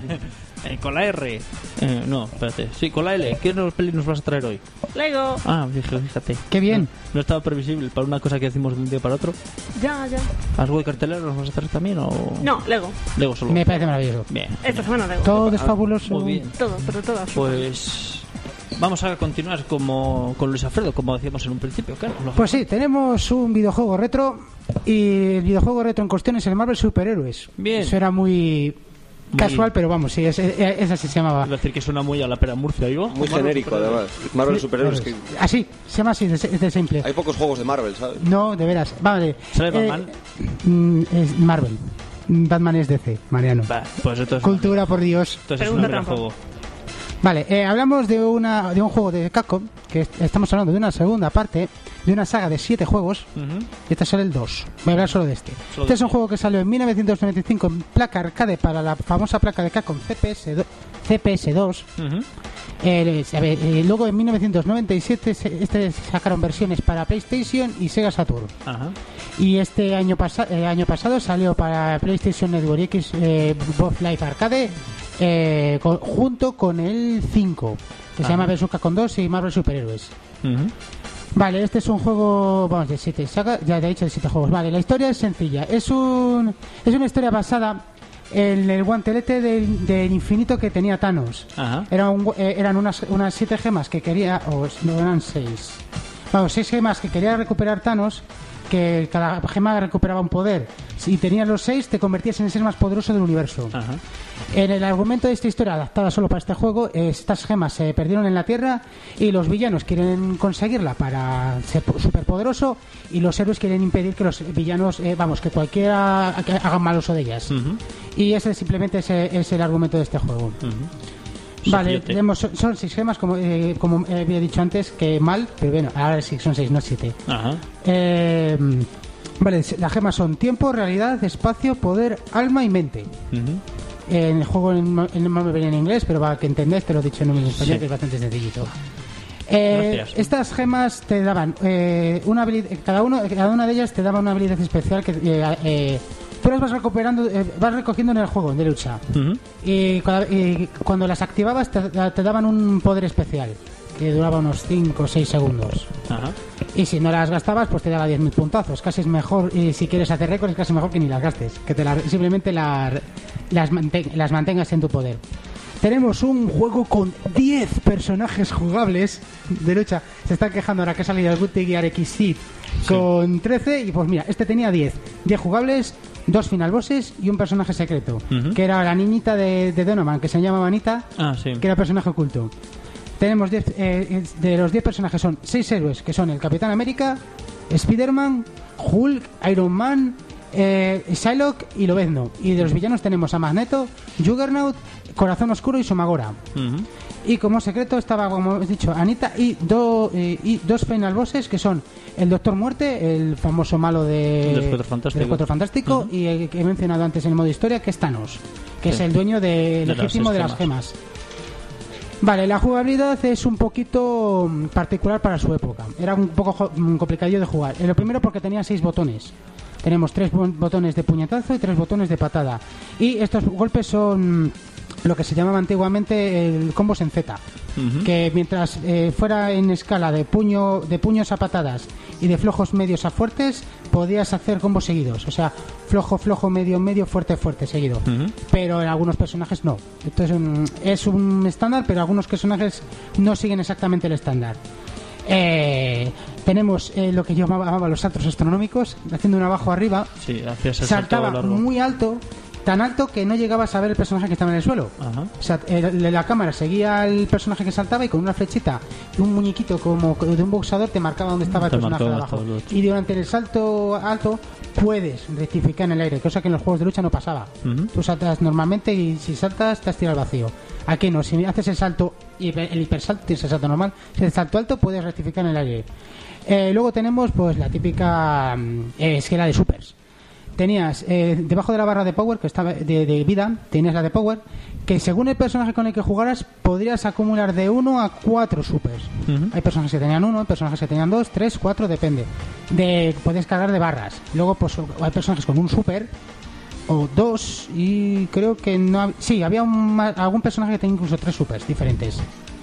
Eh, con la R. Eh, no, espérate. Sí, con la L. ¿Qué nos- peli nos vas a traer hoy? Lego. Ah, fíjate. fíjate. Qué bien. No, no estaba previsible para una cosa que decimos de un día para otro. Ya, ya. ¿Algo de cartelera nos vas a traer también o...? No, Lego. Lego solo. Me parece maravilloso. Bien. Esta semana Lego. Todo es fabuloso. Muy bien. Todo, pero todo. Pues... Vamos a continuar como con Luis Alfredo, como decíamos en un principio, claro. Lo- Pues sí, tenemos un videojuego retro y el videojuego retro en cuestión es el Marvel Superhéroes. Bien. Eso era muy, Muy- casual, pero vamos, sí, es, es, es así se llamaba. Iba a decir que suena muy a la pera Murcia, digo. Muy Marvel genérico, Superhéroes. además. Marvel Superhéroes, que Así, se llama así, de, de simple. hay pocos juegos de Marvel, ¿sabes? No, de veras. Vale. ¿Sale Eh, Batman? mm, es Marvel. Batman es D C, Mariano. Va, pues entonces... Cultura, por Dios. Entonces es un Pregunta gran trampa. juego. Vale, eh, hablamos de una de un juego de Capcom, que est- estamos hablando de una segunda parte, de una saga de siete juegos, Ujú. y este sale el dos. Voy a hablar solo de este. Solo Este de es un este. juego que salió en mil novecientos noventa y cinco en placa arcade para la famosa placa de Capcom C P S do- C P S dos. Ujú. Eh, a ver, eh, luego en mil novecientos noventa y siete se- este sacaron versiones para PlayStation y Sega Saturn. Ajá. Y este año, pasa- eh, año pasado salió para PlayStation Network y X eh, Box Live Arcade eh, co- junto con el cinco, que se Ajá. llama Versus Capcom dos y Marvel Superhéroes. Ujú. Vale, este es un juego, vamos, de siete saga, ya te he dicho de siete juegos. Vale, la historia es sencilla. Es un es una historia basada en el guantelete del, del infinito que tenía Thanos. Ajá. Era un gu- eh, eran unas, unas siete gemas que quería, o no, eran seis. Vamos, seis gemas que quería recuperar Thanos, que cada gema recuperaba un poder. Si tenías los seis, te convertías en el ser más poderoso del universo. Ajá. En el argumento de esta historia, adaptada solo para este juego, eh, estas gemas se perdieron en la Tierra y los villanos quieren conseguirla para ser po- superpoderoso y los héroes quieren impedir que los villanos, eh, vamos, que cualquiera que hagan mal uso de ellas. Ujú. Y ese simplemente ese es el argumento de este juego. Ujú. Vale, Sencillote. tenemos, son, son seis gemas, como, eh, como había dicho antes, que mal, pero bueno, ahora sí, son seis, no siete. Ajá. Eh, vale, las gemas son tiempo, realidad, espacio, poder, alma y mente. Ujú. En el juego en, en, no me venía en inglés, pero para que entendáis te lo he dicho en español, Sí. que es bastante sencillito. Eh, Gracias. estas gemas te daban eh, una habilidad, cada uno, cada una de ellas te daba una habilidad especial que eh, eh, tú las vas recuperando, eh, vas recogiendo en el juego de lucha. Ujú. Y, cada- y cuando las activabas te, te daban un poder especial que duraba unos cinco o seis segundos. Ajá. Y si no las gastabas, pues te daba diez mil puntazos. Casi es mejor, y si quieres hacer récords, es casi mejor que ni las gastes. Que te la- simplemente la- las, manten- las mantengas en tu poder. Tenemos un juego con diez personajes jugables de lucha. Se están quejando ahora que ha salido el Guilty Gear X Seed con trece. Y pues mira, este tenía diez. diez jugables, dos final bosses y un personaje secreto. Ujú. Que era la niñita de, de Donovan, que se llama Anita, Ah, sí. que era personaje oculto. Tenemos diez, eh, de los diez personajes son seis héroes, que son el Capitán América, Spider-Man, Hulk, Iron Man, eh, Psylocke y Lobezno. Y de los villanos tenemos a Magneto, Juggernaut, Corazón Oscuro y Somagora. Ujú. Y como secreto estaba, como he dicho, Anita y, do- eh, y dos final bosses que son el Doctor Muerte, el famoso malo de Del Cuatro Fantástico. del Cuatro Fantástico, Ujú. y el que he mencionado antes en el modo historia, que es Thanos, que Sí. es el dueño de, De las legítimo seis de las gemas. gemas. Vale, la jugabilidad es un poquito mm, particular para su época. Era un poco jo- mm, complicadillo de jugar. Eh, Lo primero porque tenía seis botones. Tenemos tres bo- botones de puñetazo y tres botones de patada. Y estos golpes son mm, lo que se llamaba antiguamente el combos en Z. Ujú. Que mientras eh, fuera en escala de puño de puños a patadas y de flojos medios a fuertes, podías hacer combos seguidos. O sea, flojo, flojo, medio, medio, fuerte, fuerte, seguido. Ujú. Pero en algunos personajes no. Esto es un, es un estándar, pero algunos personajes no siguen exactamente el estándar. Eh, tenemos eh, lo que yo llamaba llamaba los saltos astronómicos, haciendo un abajo arriba. Sí, hacías el salto Saltaba largo. muy alto tan alto que no llegabas a ver el personaje que estaba en el suelo. Ajá. O sea, el- la cámara seguía al personaje que saltaba y con una flechita y un muñequito como de un boxador te marcaba dónde estaba el Te personaje de marcaba abajo. todo lo- Y durante el salto alto puedes rectificar en el aire, cosa que en los juegos de lucha no pasaba. Ujú. Tú saltas normalmente y si saltas te has tirado al vacío. Aquí no, si haces el salto, hiper- el hipersalto, tienes el salto normal, si el salto alto puedes rectificar en el aire. Eh, luego tenemos pues la típica mm, eh, esquela de supers. Tenías eh, debajo de la barra de power, que estaba de, de vida, tenías la de power, que según el personaje con el que jugaras podrías acumular de uno a cuatro supers. Ujú. Hay personajes que tenían uno, hay personajes que tenían dos, tres, cuatro, depende. De puedes cargar de barras. Luego pues hay personajes con un super o dos y creo que no hab- sí, había un ma- algún personaje que tenía incluso tres supers diferentes.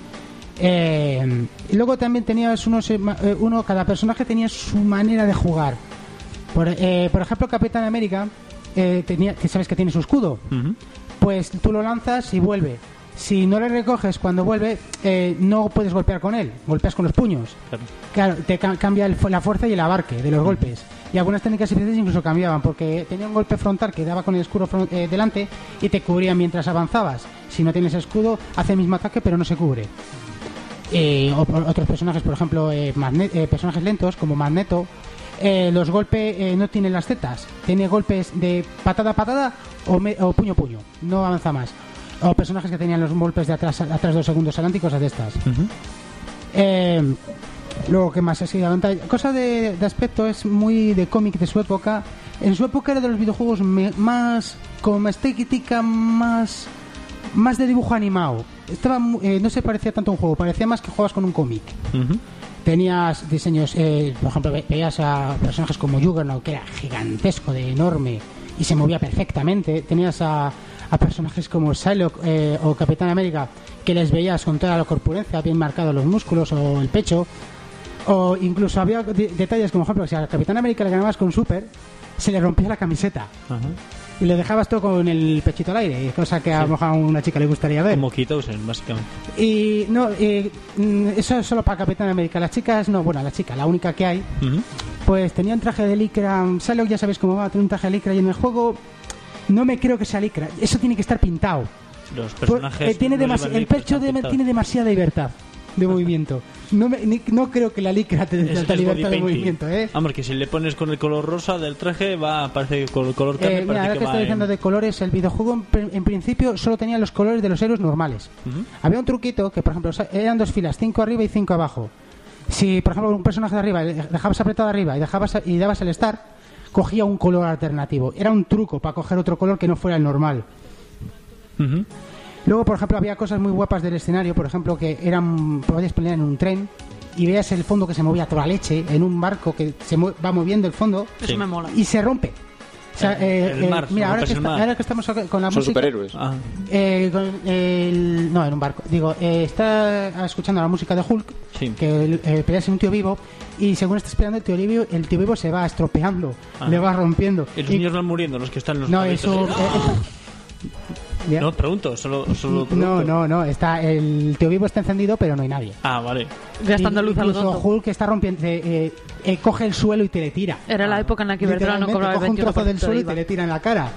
Eh, y luego también tenías unos, eh, ma- eh, uno, cada personaje tenía su manera de jugar. Por, eh, por ejemplo, Capitán América, eh, tenía, que sabes que tiene su escudo, Ujú. pues tú lo lanzas y vuelve. Si no le recoges cuando vuelve, eh, no puedes golpear con él, golpeas con los puños. Claro. Claro, te ca- cambia el fu- la fuerza y el abarque de los golpes. Y algunas técnicas especiales incluso cambiaban, porque tenía un golpe frontal que daba con el escudo fron- eh, delante y te cubría mientras avanzabas. Si no tienes escudo, hace el mismo ataque pero no se cubre. Eh, o- o- otros personajes, por ejemplo, eh, Magne- eh, personajes lentos como Magneto, eh, los golpes eh, no tienen las tetas, tiene golpes de patada a patada o, me- o puño a puño, no avanza más. O personajes que tenían los golpes de atrás, atrás dos segundos adelante y cosas de estas. Ujú. Eh, luego, ¿qué más? Así, la pantalla. Cosa de, de aspecto es muy de cómic de su época. En su época era de los videojuegos me- más con estética más más de dibujo animado. Estaba mu- eh, no se parecía tanto a un juego, parecía más que jugabas con un cómic. Ujú. Tenías diseños, eh, por ejemplo, ve- veías a personajes como Juggernaut, que era gigantesco, de enorme, y se movía perfectamente. Tenías a, a personajes como Psylocke eh, o Capitán América, que les veías con toda la corpulencia, bien marcados los músculos o el pecho. O incluso había de- detalles como, por ejemplo, si al Capitán América le ganabas con Super, se le rompía la camiseta Ajá. y le dejabas todo con el pechito al aire, cosa que a lo Sí. mejor a una chica le gustaría ver. Como Kitousen, básicamente. Y no, eh, mm, eso es solo para Capitán América. Las chicas, no, bueno, la chica, la única que hay, Ujú. pues tenía un traje de licra. Psylocke ya sabes cómo va a tener un traje de licra y en el juego no me creo que sea licra. Eso tiene que estar pintado. Los Por- personajes. eh, tiene no demasi- llevan el licra, pecho están de- pintados. tiene demasiada libertad de movimiento. No, me- ni- no creo que la licra te dé Es- tanta es libertad body de painting. movimiento, ¿eh? Vamos, que si le pones con el color rosa del traje, va, parece que con el color Eh, carne mira, parece ahora que que va estoy en- diciendo de colores, el videojuego en, pr- en principio solo tenía los colores de los héroes normales. Ujú. Había un truquito que, por ejemplo, sa- eran dos filas, cinco arriba y cinco abajo. Si, por ejemplo, un personaje de arriba le dejabas apretado arriba y dejabas y dabas el start, cogía un color alternativo. Era un truco para coger otro color que no fuera el normal. Ujú. Luego, por ejemplo, había cosas muy guapas del escenario, por ejemplo, que eran podías pelear en un tren y veías el fondo que se movía a toda leche, en un barco que se mue- va moviendo el fondo Eso Sí. me mola. y se rompe. O sea, El- eh, el eh, mar, mira, ahora rompes que, el está- mar. ahora que estamos con la Son música, superhéroes. Ah, eh, con el- no, en un barco. Digo, eh, está escuchando la música de Hulk, Sí. que eh, peleas en un tío vivo, y según está esperando el tío vivo, el tío vivo se va estropeando, Ajá. le va rompiendo. y los Y- niños van muriendo, los que están en los no, carritos. eso. ¡Ah! eh, ya. No, pregunto, solo, solo no, pregunto. no, no, está el tío vivo está encendido, pero no hay nadie. Ah, vale. Gastando Y- luz a lo incluso tonto. Hulk está rompiendo, eh, eh, eh, coge el suelo y te le tira. Era la época en la que Iberdrola no Literalmente, cobraba el coge un veintiuno trozo por del ciento de suelo y IVA. te le tira en la cara.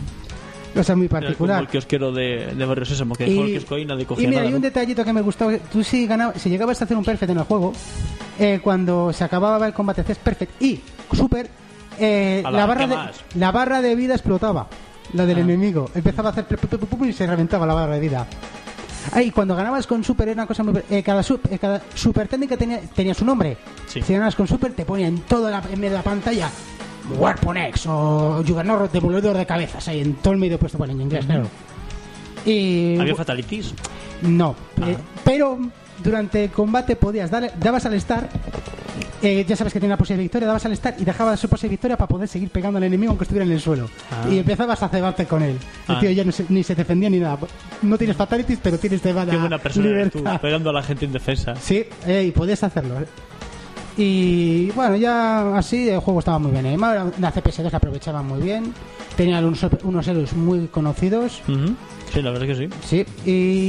Cosa muy Era como particular. el kiosquero de, de Barrio Sésamo, que dejó el kiosco ahí y nadie cogía y mira, nada. hay un ¿no? detallito que me gustó. Tú si, ganabas, si llegabas a hacer un perfect en el juego, eh, cuando se acababa el combate hacías perfect y super, eh, Ala, la, barra ¿qué de, más? la barra de vida explotaba. La del Ah. enemigo. Empezaba a hacer pu- pu- pu- pu- y se reventaba la barra de vida. Ah, y cuando ganabas con super era una cosa muy... eh, cada, sup- eh, cada super técnica tenía, tenía su nombre. Sí. Si ganabas con super te ponía en toda la, en medio de la pantalla Weapon X o Juggernaut demoledor de cabezas. Ahí en todo el medio puesto, bueno, en inglés, claro. Y... ¿Había fatalities? No, Ah. eh, pero durante el combate podías darle, dabas al start, eh, ya sabes que tiene la posible victoria, dabas al start y dejabas su posible victoria para poder seguir pegando al enemigo aunque estuviera en el suelo. Ah. Y empezabas a cebarte con él. El Ah. tío ya no se- ni se defendía ni nada. No tienes fatalities, pero tienes de Qué buena persona eres tú, libertad. pegando a la gente indefensa. Sí, eh, y podías hacerlo. eh. Y bueno, ya así el juego estaba muy bien animado, la C P S dos la aprovechaban muy bien, tenían unos, unos héroes muy conocidos. Uh-huh. Sí, la verdad es que sí. Sí,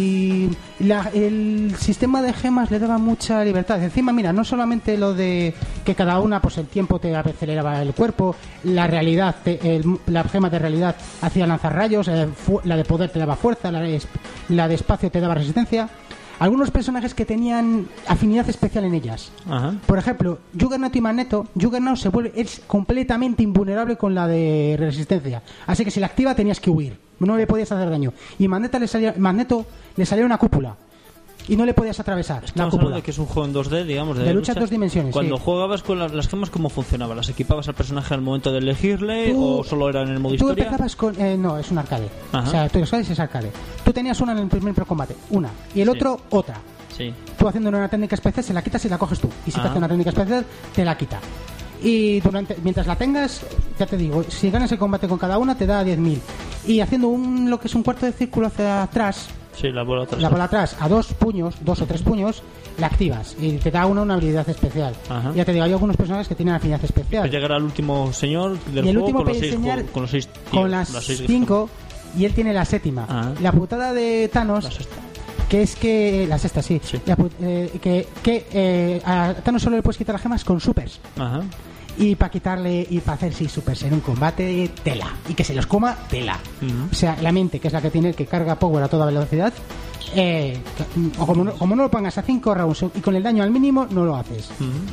y la, el sistema de gemas le daba mucha libertad. Encima, mira, no solamente lo de que cada una, pues el tiempo te aceleraba el cuerpo, la realidad, te, el, la gema de realidad hacía lanzar rayos, eh, fu- la de poder te daba fuerza, la de, la de espacio te daba resistencia. Algunos personajes que tenían afinidad especial en ellas. Ajá. Por ejemplo, Juggernaut y Magneto. Juggernaut se vuelve, es completamente invulnerable con la de resistencia. Así que si la activa tenías que huir. No le podías hacer daño. Y Magneto le salía, Magneto le salía una cúpula. Y no le podías atravesar Estamos la hablando cúpula. de que es un juego en dos D, digamos, de, De lucha en dos dimensiones, Cuando sí. jugabas con las, las gemas, ¿cómo funcionaba? ¿Las equipabas al personaje al momento de elegirle Tú- o solo eran en el modo Tú historia? empezabas con... eh, no, es un arcade. Ajá. O sea, tú lo sabes, es arcade. Tú tenías una en el primer combate. Una. Y el Sí. otro, otra. Sí. Tú haciendo una técnica especial se la quitas y la coges tú. Y si Ah. te hace una técnica especial, te la quita. Y durante mientras la tengas, ya te digo, si ganas el combate con cada una, te da diez mil. Y haciendo un lo que es un cuarto de círculo hacia atrás, Sí, la bola atrás. la bola atrás, a dos puños, dos o tres puños, la activas. Y te da una, una habilidad especial. Ajá. Ya te digo, hay algunos personajes que tienen afinidad especial. Pues llegar al último señor del Y el juego último con, los puede seis, enseñar juegos- con los seis Con tíos, las seis cinco, y él tiene la séptima. Ah. La putada de Thanos... La sexta. Que es que... La sexta, sí. Sí. La pu- eh, que que eh, a Thanos solo le puedes quitar las gemas con supers. Ajá. Y para quitarle y para hacer seis supers en un combate, tela. Y que se los coma, tela. Ujú. O sea, la mente, que es la que tiene el que carga power a toda velocidad, eh, o como no, como no lo pongas a cinco rounds y con el daño al mínimo, no lo haces.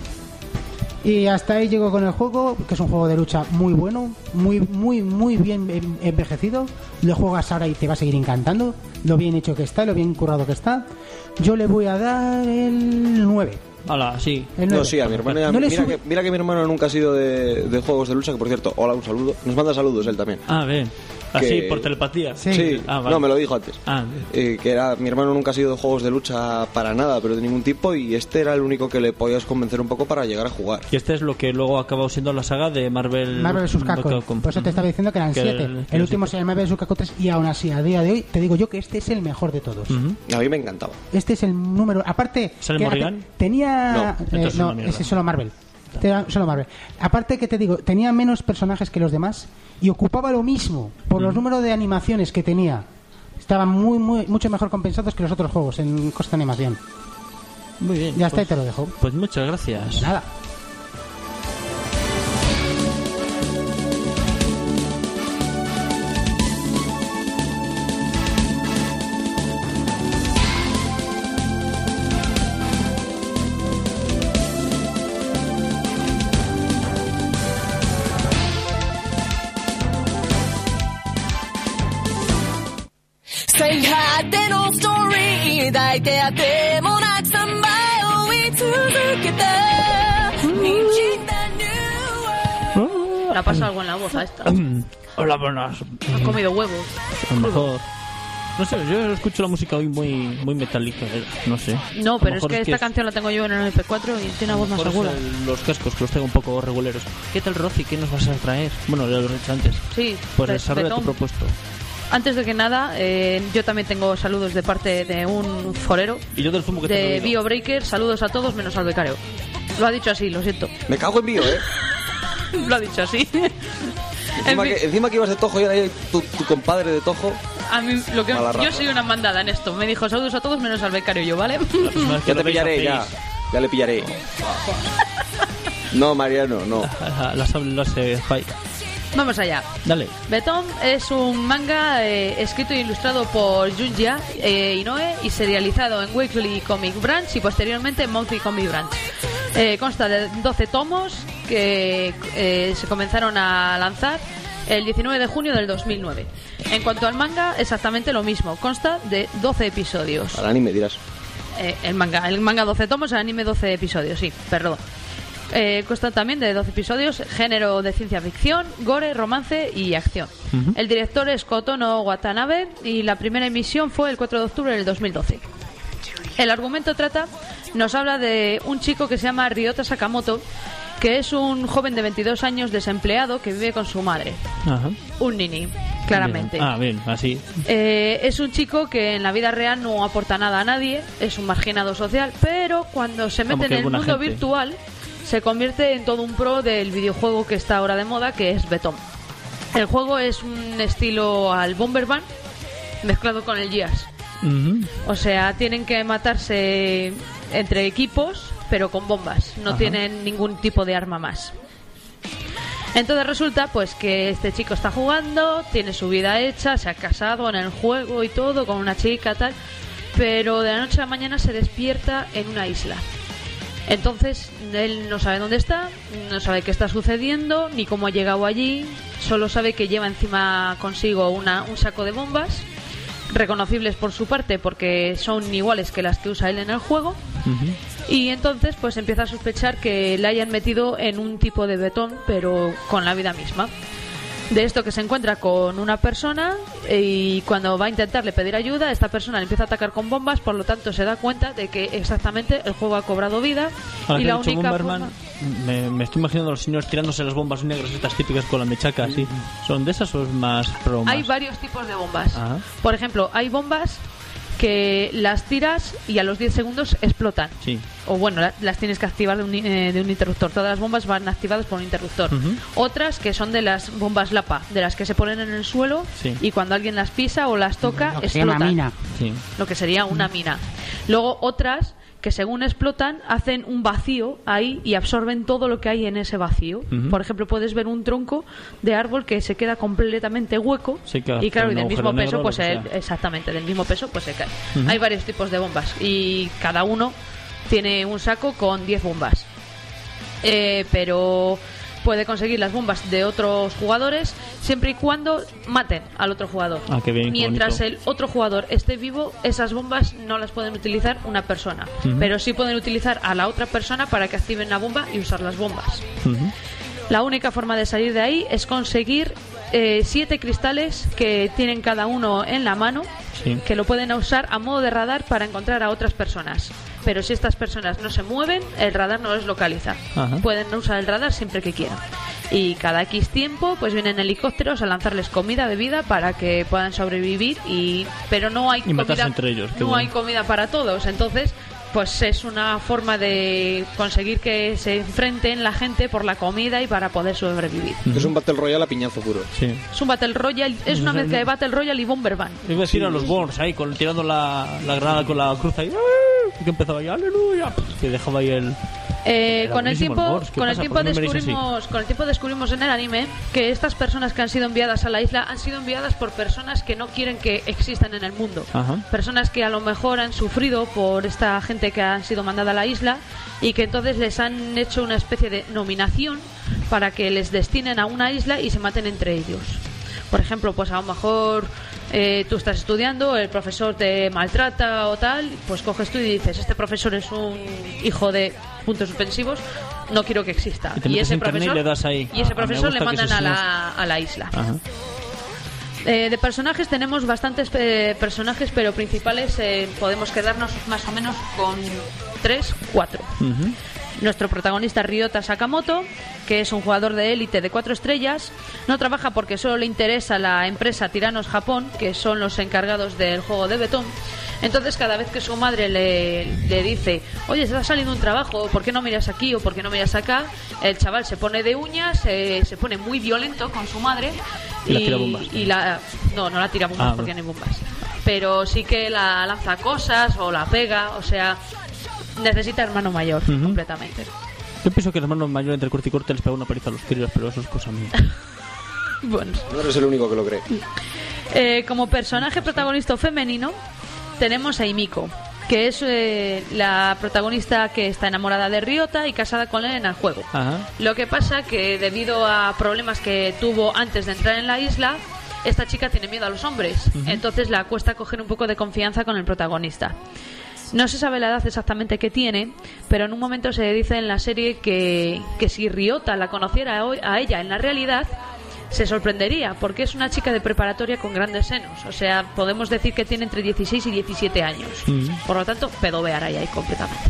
Ujú. Y hasta ahí llego con el juego, que es un juego de lucha muy bueno, muy muy muy bien en- envejecido. Lo juegas ahora y te va a seguir encantando. Lo bien hecho que está, lo bien currado que está. Yo le voy a dar el nueve. Hola, sí. El No, nueve. sí, a mi hermano ya- No le mira, sube- que, mira que mi hermano nunca ha sido de, de juegos de lucha, que por cierto, hola, un saludo. Nos manda saludos él también. Ah, bien. Así, Que- por telepatía. Sí. Sí, Ah, vale. no, me lo dijo antes. Ah, Eh, que era mi hermano nunca ha sido de juegos de lucha para nada, pero de ningún tipo, y este era el único que le podías convencer un poco para llegar a jugar. y este es lo que luego ha acabado siendo la saga de Marvel Marvel vs. Capcom. Capcom. Por eso te estaba diciendo que eran Que siete. el- El, último se llama Marvel vs. Capcom tres y aún así, a día de hoy, te digo yo que este es el mejor de todos. Ujú. A mí me encantaba. Este es el número... Aparte... ¿Sale que Morrigan? Tenía... No, eh, entonces es no, una mierda. ese es solo Marvel. Era solo Marvel. Aparte que te digo, tenía menos personajes que los demás y ocupaba lo mismo por los números de animaciones que tenía. Estaban muy, muy, mucho mejor compensados que los otros juegos en coste de animación. Muy bien. Ya está, pues, y te lo dejo. Pues muchas gracias. Nada. Say hi, they no story 抱いてあてもなくさん迷い続けた滲んだ new world Le ha pasado algo en la voz a esta. Hola, buenas. Ha comido huevos. A lo mejor. No sé, yo escucho la música hoy muy, muy metálica, eh, no sé. No, A lo pero es mejor que esta es- canción la tengo yo en el M P cuatro y tiene una voz más Por eso aguda. el- los cascos, que los tengo un poco reguleros. ¿Qué tal, Rosy? ¿Qué nos vas a traer? Bueno, ya lo he dicho antes. Sí, Pues de- desarrolla de tu Tom. propuesto. Antes de que nada, eh, yo también tengo saludos de parte de un forero Y yo del zumo que te he de bebido. BioBreaker. Saludos a todos menos al becario. Lo ha dicho así, lo siento. Me cago en mío, ¿eh? Lo ha dicho así. Encima, En fin. que, encima que ibas de Tojo y ahora hay tu, tu compadre de Tojo. A mí, lo que, Mala raza. yo soy una mandada en esto. Me dijo saludos a todos menos al becario yo, ¿vale? La próxima vez que Ya lo te veis, pillaré, ya. hacéis Ya le pillaré. No, Mariano, no. la- Las las eh, High. Vamos allá. Dale. Betom es un manga eh, escrito e ilustrado por Junja eh, Inoue y serializado en Weekly Comic Branch y posteriormente en Monthly Comic Branch. Eh, consta de doce tomos que eh, se comenzaron a lanzar el diecinueve de junio del dos mil nueve. En cuanto al manga, exactamente lo mismo. Consta de doce episodios. Al anime dirás. Eh, el manga, el manga doce tomos, el anime doce episodios, sí, perdón. Eh, consta también de doce episodios, género de ciencia ficción, gore, romance y acción. Ujú. El director es Kotono Watanabe y la primera emisión fue el cuatro de octubre del dos mil doce. El argumento trata, nos habla de un chico que se llama Ryota Sakamoto, que es un joven de veintidós años desempleado que vive con su madre, Ajá. un nini, claramente. Bien. Ah, bien, así. Eh, es un chico que en la vida real no aporta nada a nadie, es un marginado social, pero cuando se Como mete que en el buena mundo gente. virtual se convierte en todo un pro del videojuego que está ahora de moda, que es Beton. El juego es un estilo al Bomberman mezclado con el Gears. Ujú. O sea, tienen que matarse entre equipos, pero con bombas. No Ajá. tienen ningún tipo de arma más. Entonces resulta pues que este chico está jugando, tiene su vida hecha, se ha casado en el juego y todo, con una chica tal, pero de la noche a la mañana se despierta en una isla. Entonces él no sabe dónde está, no sabe qué está sucediendo, ni cómo ha llegado allí, solo sabe que lleva encima consigo una, un saco de bombas, reconocibles por su parte porque son iguales que las que usa él en el juego. Ujú. Y entonces pues empieza a sospechar que le hayan metido en un tipo de Betón, pero con la vida misma. De esto que se encuentra con una persona y cuando va a intentarle pedir ayuda, esta persona le empieza a atacar con bombas, por lo tanto se da cuenta de que exactamente el juego ha cobrado vida. Ahora y que la has dicho única Bomberman, forma... me, me estoy imaginando a los señores tirándose las bombas negras estas típicas con la mechaca así. ¿Son de esas o es más pro? Hay más? varios tipos de bombas. Ah. Por ejemplo, hay bombas que las tiras y a los diez segundos explotan. Sí. O bueno, la- las tienes que activar de un, eh, de un interruptor. Todas las bombas van activadas por un interruptor. Ujú. Otras que son de las bombas Lapa, de las que se ponen en el suelo Sí. y cuando alguien las pisa o las toca, Lo que se llama explotan. mina. Sí. Lo que sería una mina. Luego otras que según explotan hacen un vacío ahí y absorben todo lo que hay en ese vacío. Ujú. Por ejemplo, puedes ver un tronco de árbol que se queda completamente hueco Sí, que y hace claro, y un del mismo agujero peso, negro, pues lo que el- sea. exactamente, del mismo peso, pues se cae. Ujú. Hay varios tipos de bombas y cada uno tiene un saco con diez bombas. Eh, pero puede conseguir las bombas de otros jugadores siempre y cuando maten al otro jugador. Ah, qué bien, qué Mientras bonito. el otro jugador esté vivo, esas bombas no las pueden utilizar una persona, Ujú. pero sí pueden utilizar a la otra persona para que activen la bomba y usar las bombas. Ujú. La única forma de salir de ahí es conseguir eh, siete cristales que tienen cada uno en la mano, Sí. que lo pueden usar a modo de radar para encontrar a otras personas. Pero si estas personas no se mueven, el radar no les localiza. Ajá. Pueden usar el radar siempre que quieran. Y cada X tiempo, pues vienen helicópteros a lanzarles comida, bebida para que puedan sobrevivir. Y pero no hay Y matarse comida, entre ellos, qué no bueno. hay comida para todos. Entonces, pues es una forma de conseguir que se enfrenten la gente por la comida y para poder sobrevivir. Es un Battle Royale a piñazo puro. Sí. Es un Battle Royale, es una mezcla de Battle Royale y Bomberman. Iba a decir a los Borns ahí, con, tirando la, la granada con la cruz ahí. ¡ah! Y que empezaba ahí, aleluya. Que dejaba ahí el. Eh, Era con el buenísimo el tiempo, Wars. ¿Qué con el pasa? tiempo ¿Por qué no me veis descubrimos, con el tiempo descubrimos en el anime que estas personas que han sido enviadas a la isla han sido enviadas por personas que no quieren que existan en el mundo. Ajá. Personas que a lo mejor han sufrido por esta gente que han sido mandada a la isla y que entonces les han hecho una especie de nominación para que les destinen a una isla y se maten entre ellos. Por ejemplo, pues a lo mejor eh, tú estás estudiando, el profesor te maltrata o tal, pues coges tú y dices, este profesor es un hijo de puntos suspensivos, no quiero que exista. Y te metes ese en internet y profesor, le das ahí. y ese Ah, me profesor le gusta que mandan ese a señor- la, a la isla. Ajá. Eh, de personajes tenemos bastantes eh, personajes, pero principales eh, podemos quedarnos más o menos con tres, cuatro. Ujú. Nuestro protagonista Ryota Sakamoto, que es un jugador de élite de cuatro estrellas, no trabaja porque solo le interesa la empresa Tiranos Japón, que son los encargados del juego de Betón. Entonces cada vez que su madre le, le dice, oye, se está saliendo un trabajo, ¿por qué no miras aquí o por qué no miras acá? El chaval se pone de uñas, eh, se pone muy violento con su madre Y la tira bombas. y la- no, no la tira bombas Ah, porque bueno. no hay bombas. Pero sí que la lanza cosas o la pega, o sea, necesita hermano mayor Ujú. completamente. Yo pienso que el hermano mayor entre corte y corte les pega una paliza a los críos, pero eso es cosa mía. Bueno, No eres el único que lo cree. eh, como personaje protagonista femenino tenemos a Himiko, que es eh, la protagonista que está enamorada de Ryota y casada con él en el juego. Ajá. Lo que pasa que debido a problemas que tuvo antes de entrar en la isla, esta chica tiene miedo a los hombres, entonces le cuesta coger un poco de confianza con el protagonista. No se sabe la edad exactamente que tiene, pero en un momento se dice en la serie que, que si Ryota la conociera hoy- a ella en la realidad, se sorprendería, porque es una chica de preparatoria con grandes senos. O sea, podemos decir que tiene entre dieciséis y diecisiete años. Ujú. Por lo tanto, pedovear ahí, ahí completamente.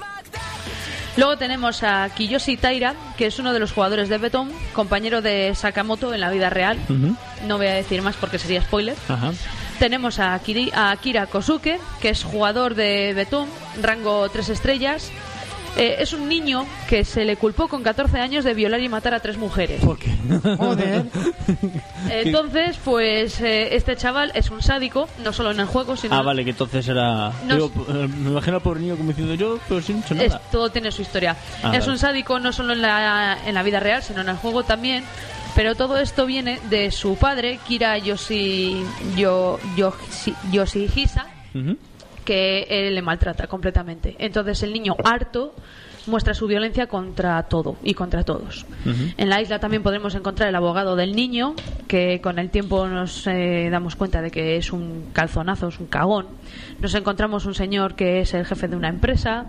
Luego tenemos a Kiyoshi Taira, que es uno de los jugadores de Betón, compañero de Sakamoto en la vida real. Ujú. No voy a decir más porque sería spoiler. Ajá. Tenemos a, Kiri- a Akira Kosuke, que es jugador de Betón, rango tres estrellas. Eh, es un niño que se le culpó con catorce años de violar y matar a tres mujeres. ¿Por qué? Joder. Entonces, pues eh, este chaval es un sádico, no solo en el juego, sino... Ah, vale, que entonces era... No Digo, eh, me imagino al pobre niño como diciendo yo, pero sin hecho nada. Es, todo tiene su historia. Ah, es vale. un sádico no solo en la, en la vida real, sino en el juego también. Pero todo esto viene de su padre, Kira Yoshi, Yo, Yoshi, Yoshihisa, Ujú. que él le maltrata completamente. Entonces el niño, harto, muestra su violencia contra todo y contra todos. Ujú. En la isla también podremos encontrar el abogado del niño, que con el tiempo nos eh, damos cuenta de que es un calzonazo, es un cagón. Nos encontramos un señor que es el jefe de una empresa,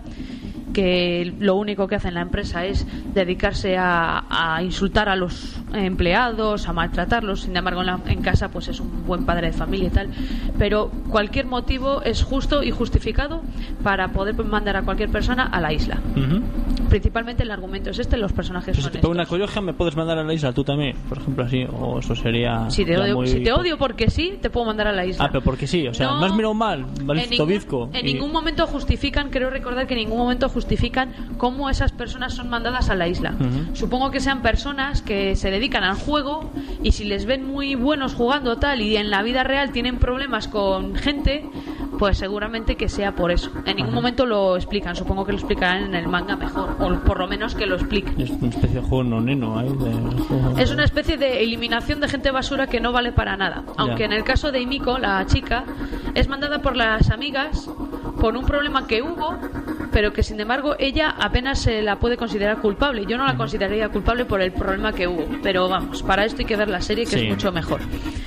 que lo único que hace en la empresa es dedicarse a, a insultar a los empleados, a maltratarlos. Sin embargo, en, la, en casa pues es un buen padre de familia y tal. Pero cualquier motivo es justo y justificado para poder mandar a cualquier persona a la isla. Ujú. Principalmente el argumento es este, los personajes Pues si son te pego una estos. colleja, ¿me puedes mandar a la isla tú también? Por ejemplo, así. O eso sería... Si te, ya odio, muy- si te odio porque sí, te puedo mandar a la isla. Ah, pero porque sí. O sea, No, me has mirado mal, en maldito ningún, bizco. en y- ningún momento justifican, creo recordar que en ningún momento justifican cómo esas personas son mandadas a la isla. Ujú. Supongo que sean personas que se dedican al juego y si les ven muy buenos jugando tal y en la vida real tienen problemas con gente, pues seguramente que sea por eso. En ningún Ajá. momento lo explican, supongo que lo explicarán en el manga mejor, o por lo menos que lo expliquen. Es una especie de juego no neno ahí. De... Es una especie de eliminación de gente basura que no vale para nada. Aunque Ya. en el caso de Imiko, la chica, es mandada por las amigas por un problema que hubo, pero que sin embargo ella apenas se la puede considerar culpable. Yo no la consideraría culpable por el problema que hubo. Pero vamos, para esto hay que ver la serie, que Sí. es mucho mejor.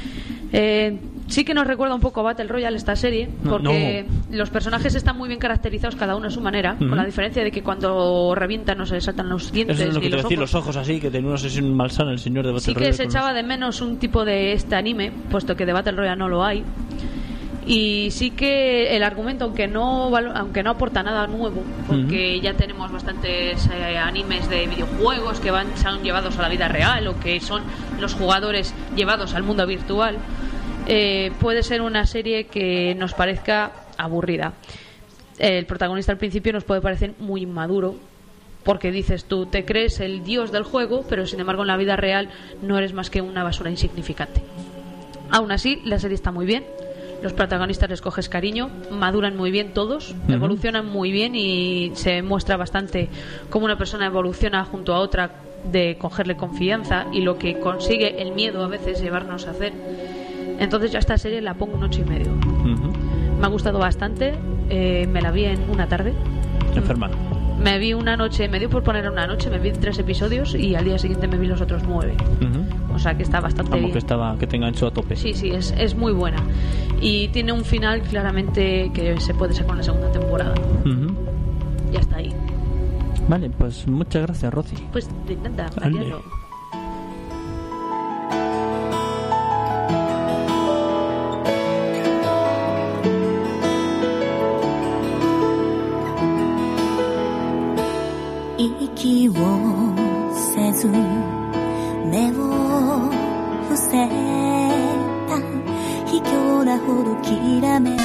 Eh, sí que nos recuerda un poco a Battle Royale esta serie, No, porque los personajes están muy bien caracterizados cada uno a su manera, Ujú. con la diferencia de que cuando revientan no se les saltan los dientes Eso es lo ni que te los iba a decir, ojos. los ojos así, que tenía una sesión malsana el señor de Battle Sí que Royale se con echaba los- de menos un tipo de este anime, puesto que de Battle Royale no lo hay. Y sí que el argumento, aunque no valo- aunque no aporta nada nuevo, porque ya tenemos bastantes eh, animes de videojuegos que van son llevados a la vida real o que son los jugadores llevados al mundo virtual, eh, puede ser una serie que nos parezca aburrida. El protagonista al principio nos puede parecer muy inmaduro, porque dices tú, te crees el dios del juego, pero sin embargo en la vida real no eres más que una basura insignificante. Aún así, la serie está muy bien. Los protagonistas les coges cariño, maduran muy bien todos, Ujú. evolucionan muy bien y se muestra bastante cómo una persona evoluciona junto a otra, de cogerle confianza y lo que consigue el miedo a veces llevarnos a hacer. Entonces yo a esta serie la pongo un ocho y medio. Ujú. Me ha gustado bastante, eh, me la vi en una tarde. Enferma. Me vi una noche, me dio por poner una noche, me vi tres episodios y al día siguiente me vi los otros nueve. Ujú. O sea que está bastante Vamos, bien. que estaba, que te enganchó a tope. Sí, sí, es, es muy buena. Y tiene un final claramente que se puede sacar en la segunda temporada. Ujú. Ya está ahí. Vale, pues muchas gracias, Rosy. Pues de nada, Vale. Mariano. 息をせず目を伏せた卑怯なほどきらめ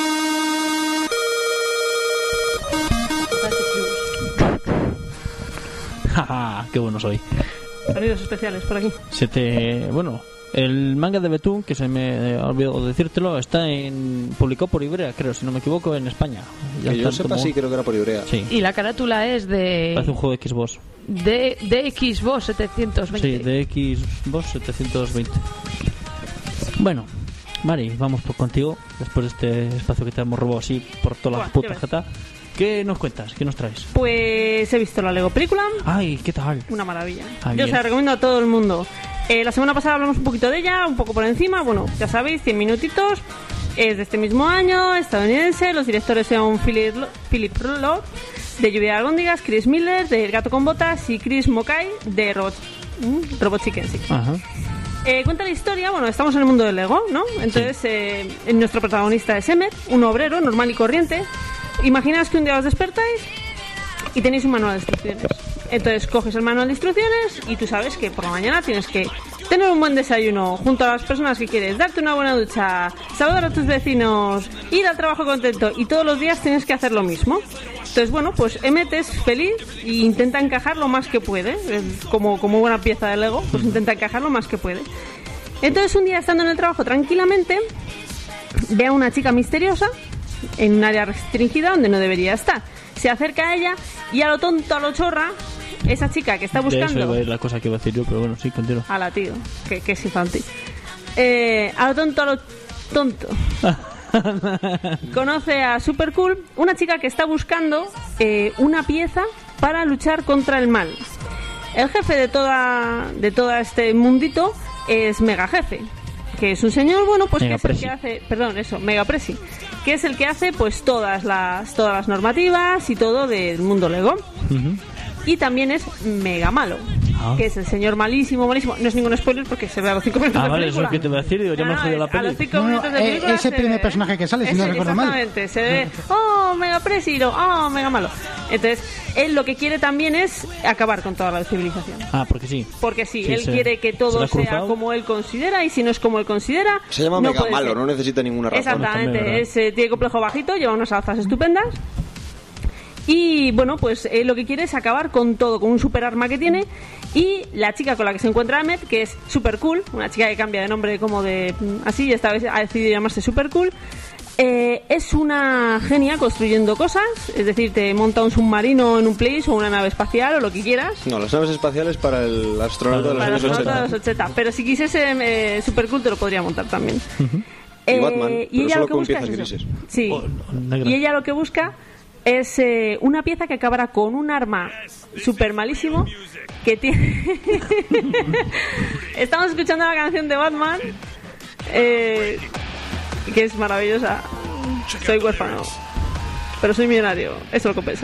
Jaja, qué bueno soy. Sonidos especiales por aquí. Se te... Bueno, el manga de Betún, que se me ha olvidado decírtelo, está en publicado por Ibrea, creo, si no me equivoco, en España. Ya Que yo está sepa, como- sí, creo que era por Ibrea. Sí, Y la carátula es parece un de, juego de Xbox. de, de Xbox setecientos veinte. Sí, de Xbox setecientos veinte. Bueno, Mari, vamos por contigo, después de este espacio que te hemos robado así por toda la Buah, puta ya ves. jeta. ¿Qué nos cuentas? ¿Qué nos traes? Pues he visto la Lego película. Ay, ¿qué tal? Una maravilla. Ah, Yo bien. se la recomiendo a todo el mundo. Eh, la semana pasada hablamos un poquito de ella, un poco por encima. Bueno, ya sabéis, cien minutitos. Es de este mismo año, estadounidense. Los directores son Philip, Lo- Philip Lord, de Lluvia de Albóndigas, Chris Miller, de El Gato con Botas, y Chris Mokai, de Robot, ¿Mm? Robot Chicken. Sí. Ajá. Eh, cuenta la historia, bueno, estamos en el mundo del Lego, ¿no? Entonces, eh, nuestro protagonista es Emmet, un obrero normal y corriente. Imaginaos que un día os despertáis y tenéis un manual de instrucciones. Entonces coges el manual de instrucciones y tú sabes que por la mañana tienes que tener un buen desayuno junto a las personas que quieres, darte una buena ducha, saludar a tus vecinos, ir al trabajo contento, y todos los días tienes que hacer lo mismo. Entonces, bueno, pues Emmet es feliz e intenta encajar lo más que puede. Como, como buena pieza de Lego, pues intenta encajar lo más que puede. Entonces, un día estando en el trabajo tranquilamente, ve a una chica misteriosa en un área restringida donde no debería estar. Se acerca a ella y a lo tonto, a lo chorra, esa chica que está buscando... De eso iba a ir la cosa que iba a decir yo, pero bueno, sí, continúa. A la tío, que, que es infantil. Eh, a lo tonto, a lo tonto... Conoce a Supercool, una chica que está buscando eh, una pieza para luchar contra el mal. El jefe de toda de todo este mundito es Mega Jefe, que es un señor, bueno, pues que es el que hace, perdón, eso, Mega Presi, que es el que hace pues todas las todas las normativas y todo del mundo Lego. Uh-huh. Y también es mega malo, ah. que es el señor malísimo, malísimo. No es ningún spoiler porque se ve a los cinco minutos ah, de vale, película. Eso es que te voy a decir, digo, ya no, me he jodido la peli. A los cinco no, minutos de película es el primer ve, personaje que sale, si ese, no recuerdo mal. Exactamente, se ve, oh, mega presido, oh, mega malo. Entonces, él lo que quiere también es acabar con toda la civilización. Ah, porque sí. Porque sí, sí él se, quiere que todo sea como él considera, y si no es como él considera... Se llama no mega puede malo, ser. no necesita ninguna razón. Exactamente, es, eh, tiene complejo bajito, lleva unas alzas estupendas. Y bueno, pues eh, lo que quiere es acabar con todo, con un super arma que tiene. Y la chica con la que se encuentra Emmet, que es super cool, una chica que cambia de nombre como de así, y esta vez ha decidido llamarse super cool. Eh, es una genia construyendo cosas, es decir, te monta un submarino en un place o una nave espacial o lo que quieras. No, las naves espaciales para el astronauta de los para años ochenta. De los ochenta. Pero si quisiese eh, super cool te lo podría montar también. Uh-huh. eh, y Batman, y pero ella solo lo que con busca piezas es grises. Sí. Oh, no, y ella lo que busca es eh, una pieza que acabará con un arma super malísimo que tiene... Estamos escuchando la canción de Batman, eh, que es maravillosa. Soy huérfano, pero soy millonario. Eso lo compensa.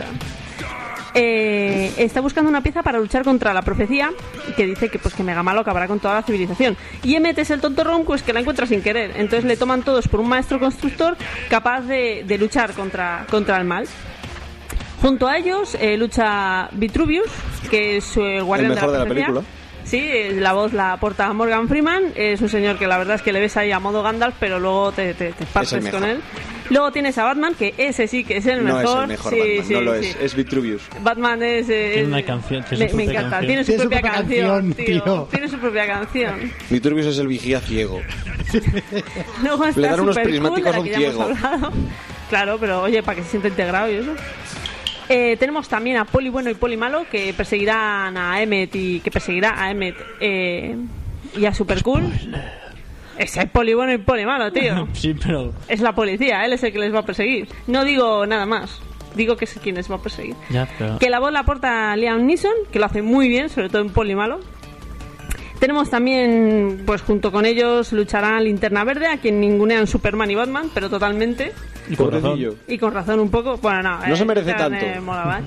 Eh, está buscando una pieza para luchar contra la profecía que dice que pues que Mega Malo acabará con toda la civilización. Y Emmet es el tontorrón pues que la encuentra sin querer. Entonces le toman todos por un maestro constructor capaz de, de luchar contra, contra el mal. Junto a ellos eh, lucha Vitruvius, que es el guardián el mejor de la, de la película. Sí, la voz la aporta Morgan Freeman. Es un señor que la verdad es que le ves ahí a modo Gandalf, pero luego te, te, te partes con él. Luego tienes a Batman, que ese sí que es el no mejor. No es el mejor sí, Batman, sí, no lo sí. es. Es Vitruvius. Batman es... Eh, tiene una canción, tiene me, su me propia encanta, canción. tiene su tiene propia su propia canción, canción tío. tío. Tiene su propia canción. Vitruvius es el vigía ciego. Luego está Le dan unos Super prismáticos Cool, a un de la que ya hemos ciego. hablado. Claro, pero oye, para que se sienta integrado y eso. Eh, tenemos también a Poli Bueno y Poli Malo, que perseguirán a Emmet y que perseguirá a Emmet eh, y a Super Cool. Ese es Poli Bueno y Poli Malo, tío. Sí, pero... Es la policía, él es el que les va a perseguir. No digo nada más. Digo que es quien les va a perseguir. Ya, pero... Que la voz la aporta Liam Neeson, que lo hace muy bien, sobre todo en Poli Malo. Tenemos también, pues junto con ellos, lucharán Linterna Verde, a quien ningunean Superman y Batman, pero totalmente. Y con razón. Y con razón un poco. Bueno, no. No eh, se merece me tanto. molaba, ¿eh?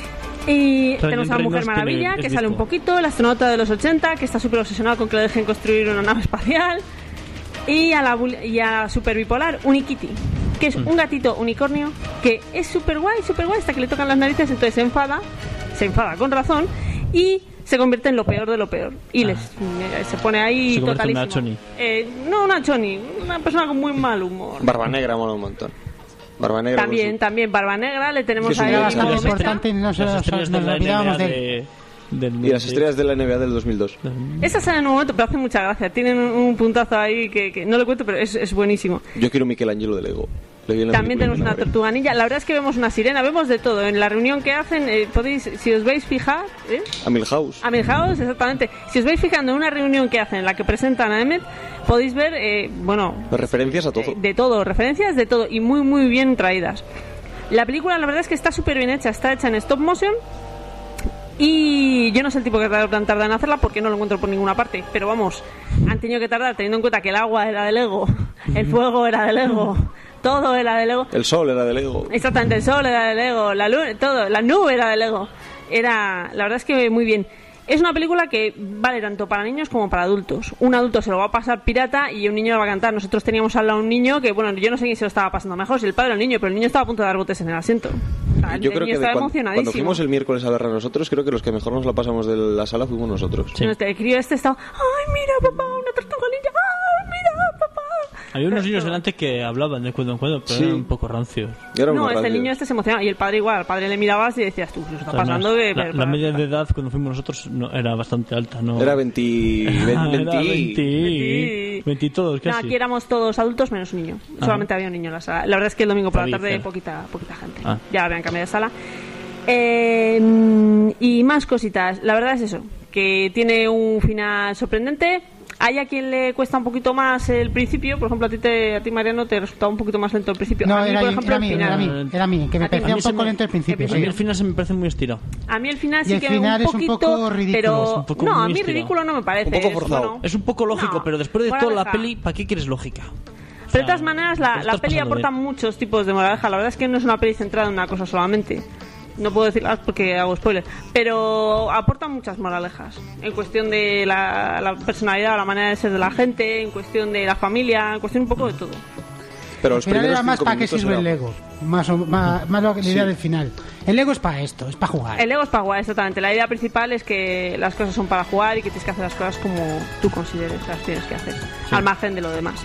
Y Ryan tenemos a Mujer Reynolds Maravilla, tiene- que es sale un listo. poquito, el astronauta de los ochenta, que está súper obsesionado con que le dejen construir una nave espacial. Y a la bul- y a Super Bipolar, Unikitty, que es un gatito unicornio que es súper guay, súper guay, hasta que le tocan las narices, entonces se enfada, se enfada con razón, y se convierte en lo peor de lo peor. Y les, eh, se pone ahí Se convierte en totalísimo. una choni. Eh, no una choni, una persona con muy mal humor. Barba Negra mola un montón. Barba Negra. También, con su- también Barba Negra, le tenemos Que es un ahí Era gran como bastante Extra. mecha. importante y no se Las nos, estrellas nos de la olvidábamos N B A de él. de... del- Y las estrellas de la N B A del dos mil dos. Esa sale en un momento, pero hace mucha gracia. Tienen un, un puntazo ahí que, que no lo cuento, pero es, es buenísimo. Yo quiero Michelangelo de Lego. Le vi en la También película tenemos y me una enamoré. tortuga ninja. La verdad es que vemos una sirena, vemos de todo. En la reunión que hacen, eh, podéis, si os veis fijar, ¿eh? A Milhouse. A Milhouse, exactamente. Si os vais fijando en una reunión que hacen, en la que presentan a Emmet, podéis ver, eh, bueno, Las referencias a todo. eh, de todo, referencias de todo y muy, muy bien traídas. La película, la verdad es que está súper bien hecha, está hecha en stop motion. Y yo no sé el tipo que tan tarda en hacerla porque no lo encuentro por ninguna parte. Pero vamos, han tenido que tardar teniendo en cuenta que el agua era de Lego, el fuego era de Lego, todo era de Lego. El sol era de Lego. Exactamente, el sol era de Lego, la luna, todo, la nube era de Lego. Era, la verdad es que muy bien. Es una película que vale tanto para niños como para adultos. Un adulto se lo va a pasar pirata y un niño lo va a cantar. Nosotros teníamos al lado un niño que, bueno, yo no sé quién se lo estaba pasando mejor, si el padre o el niño, pero el niño estaba a punto de dar botes en el asiento. O sea, el Yo creo niño que de estaba cuan- emocionadísimo. cuando fuimos el miércoles a verla nosotros, creo que los que mejor nos la pasamos de la sala fuimos nosotros. Sí. El crío este estaba, ¡ay, mira, papá, una tortuga ninja! ¡Ay, mira, papá! Había unos niños delante que hablaban de cuando en cuando, pero Sí. eran un poco rancios. Y era No, unos este radios. niño este se emocionaba. Y el padre igual. Al padre le mirabas y decías, tú, ¿qué está Además, pasando? Que, la, la media de edad cuando fuimos nosotros no, era bastante alta, ¿no? Era veinte... Era veinte... veinte, veinte y todos No, casi. aquí éramos todos adultos menos un niño. Solamente había un niño en la sala. La verdad es que el domingo por la Podía tarde ser. poquita, poquita gente. Ah. Ya habían cambiado de sala. Eh, y más cositas. La verdad es eso, que tiene un final sorprendente. Hay a quien le cuesta un poquito más el principio. Por ejemplo, a ti, te, a ti Mariano, te resultaba un poquito más lento el principio. No, a mí, era, por era, ejemplo, mí, el era final. mí, era mí, que me A ti- parecía a un mí se poco me- lento al principio. el A mí sí. el final se me parece muy estirado. A mí el final Y sí el que final un es un poquito, poco ridículo, pero es un poco no, a muy mí estirado. ridículo no me parece. Un poco es, forzado. bueno, Es un poco lógico, no, pero después de toda la moraleja. peli, ¿para qué quieres lógica? Pero de todas maneras, la, Te la estás peli pasando aporta bien. muchos tipos de moraleja. La verdad es que no es una peli centrada en una cosa solamente. No puedo decirlas porque hago spoiler. Pero aporta muchas moralejas. En cuestión de la, la personalidad, la manera de ser de la gente, en cuestión de la familia, en cuestión un poco de todo. Pero Al los final primeros era más cinco para qué minutos sirve era- el Lego. Más, o- más, más lo que la idea Sí. del final. El Lego es para esto, es para jugar. El Lego es para jugar, exactamente. La idea principal es que las cosas son para jugar y que tienes que hacer las cosas como tú consideres las tienes que hacer, al margen de lo demás.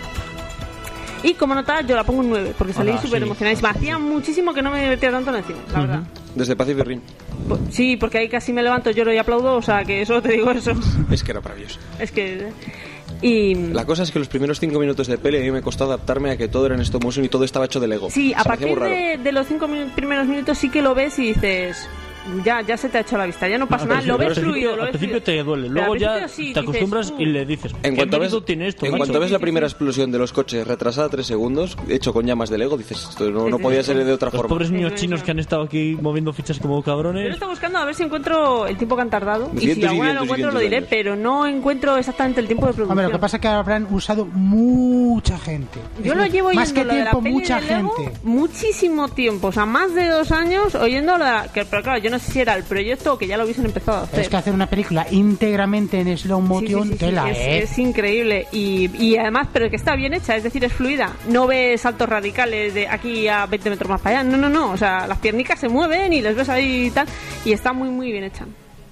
Y como nota, yo la pongo un nueve, porque salí Ahora, súper sí. emocionadísima. Hacía muchísimo que no me divertía tanto en el cine, la verdad. Desde Pacific Rim. Po- Sí, porque ahí casi me levanto, lloro y aplaudo, o sea que solo te digo eso. Es que era maravilloso. Es que... Y... La cosa es que los primeros cinco minutos de peli a mí me costó adaptarme a que todo era en stop motion y todo estaba hecho de Lego. Sí, a Se me hacía muy partir raro. de, de los cinco minu- primeros minutos sí que lo ves y dices... Ya, ya se te ha hecho la vista, ya no pasa Al nada, lo principio- ves al principio- fluido, lo Al ves principio fluido. te duele, Pero luego al ya principio sí, te dices, acostumbras "Uh". y le dices, En ¿qué cuanto, ves, mérito tiene esto, en macho? cuanto ves la Sí, sí, primera sí. explosión de los coches retrasada tres segundos, hecho con llamas de Lego, dices, esto no, no Sí, podía sí, ser sí. de otra Los forma. pobres niños Eso, chinos eso. que han estado aquí moviendo fichas como Yo lo cabrones. estoy buscando a ver si encuentro el tiempo que han tardado. Y si Cientos y alguna lo cientos y encuentro lo cientos de diré, años. pero no encuentro exactamente el tiempo de producción. Hombre, lo que pasa es que habrán usado mucha gente. Yo Es lo decir, llevo más oyendo que lo de la tiempo, peli mucha de Lego gente. muchísimo tiempo, o sea, más de dos años oyendo lo de la... que, pero claro, yo no sé si era el proyecto o que ya lo hubiesen empezado a hacer. Es que hacer una película íntegramente en slow Sí, sí, motion, sí, sí, tela, es, ¿eh? es increíble y, y además, pero que está bien hecha, es decir, es fluida. No ves saltos radicales de aquí a veinte metros más para allá, no, no, no, o sea, las piernicas se mueven y les ves ahí y tal, y está muy, muy bien hecha.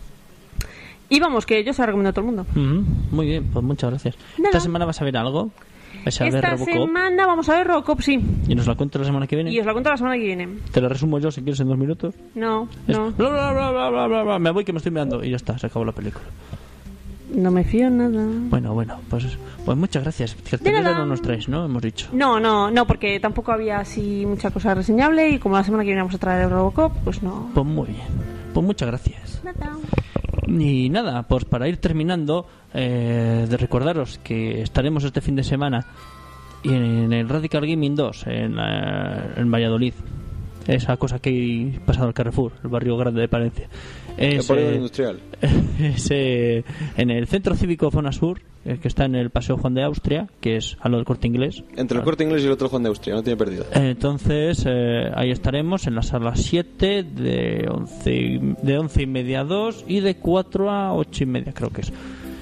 Y vamos, que yo se la recomiendo a todo el mundo. Ujú, muy bien, pues muchas gracias. Nada. ¿Esta semana vas a ver algo? ¿Vas a ver Esta Robocop? semana vamos a ver Robocop, sí, ¿Y nos la cuentas la semana que viene? y os la cuento la semana que viene. Te la resumo yo si quieres en dos minutos. No, Es no, bla, bla, bla, bla, bla, bla, bla, me voy que me estoy mirando y ya está, se acabó la película. no me fío nada. Bueno, bueno, pues, pues muchas gracias. De Cartelera nada. no nos traes, ¿no? Hemos dicho. No, no, no, porque tampoco había así mucha cosa reseñable y como la semana que viene vamos a traer Robocop, pues no. Pues muy bien. Pues muchas gracias. Nada. Y nada, pues para ir terminando, eh, de recordaros que estaremos este fin de semana en el Radical Gaming dos en, eh, en Valladolid. Esa cosa que hay pasado al Carrefour, el barrio grande de Palencia. El Es, polígono eh, industrial. es, eh, en el Centro Cívico Zona Sur, eh, que está en el Paseo Juan de Austria, que es a lo del Corte Inglés. Entre el Corte Inglés y el otro Juan de Austria, no tiene pérdida. Entonces, eh, ahí estaremos en la sala siete de once, y- de once y media a dos y de cuatro a ocho y media, creo que es.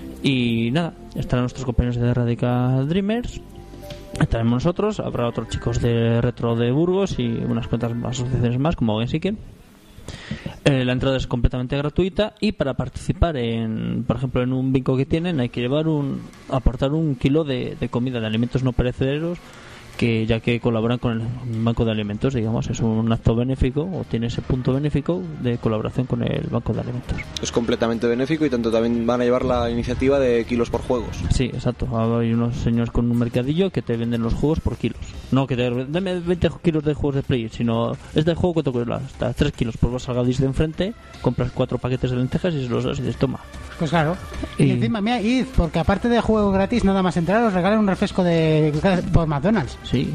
Y nada, estarán nuestros compañeros de Radical Dreamers, estaremos nosotros, habrá otros chicos de Retro de Burgos y unas cuantas asociaciones más, como Gensiken. Eh, la entrada es completamente gratuita y para participar en, por ejemplo, en un bingo que tienen hay que llevar un, aportar un kilo de, de comida, de alimentos no perecederos, que ya que colaboran con el banco de alimentos, digamos, es un acto benéfico o tiene ese punto benéfico de colaboración con el banco de alimentos. Es completamente benéfico y tanto también van a llevar la iniciativa de kilos por juegos. Sí, exacto. Hay unos señores con un mercadillo que te venden los juegos por kilos. No que te dame veinte kilos de juegos de Play, sino este juego que te cuesta hasta tres kilos. Pues vas al Gadis de enfrente, compras cuatro paquetes de lentejas y se los das y dices, toma. Pues claro. Y, Y- encima, mira, id, porque aparte de juego gratis, nada más entrar, os regalan un refresco de por McDonald's. Sí.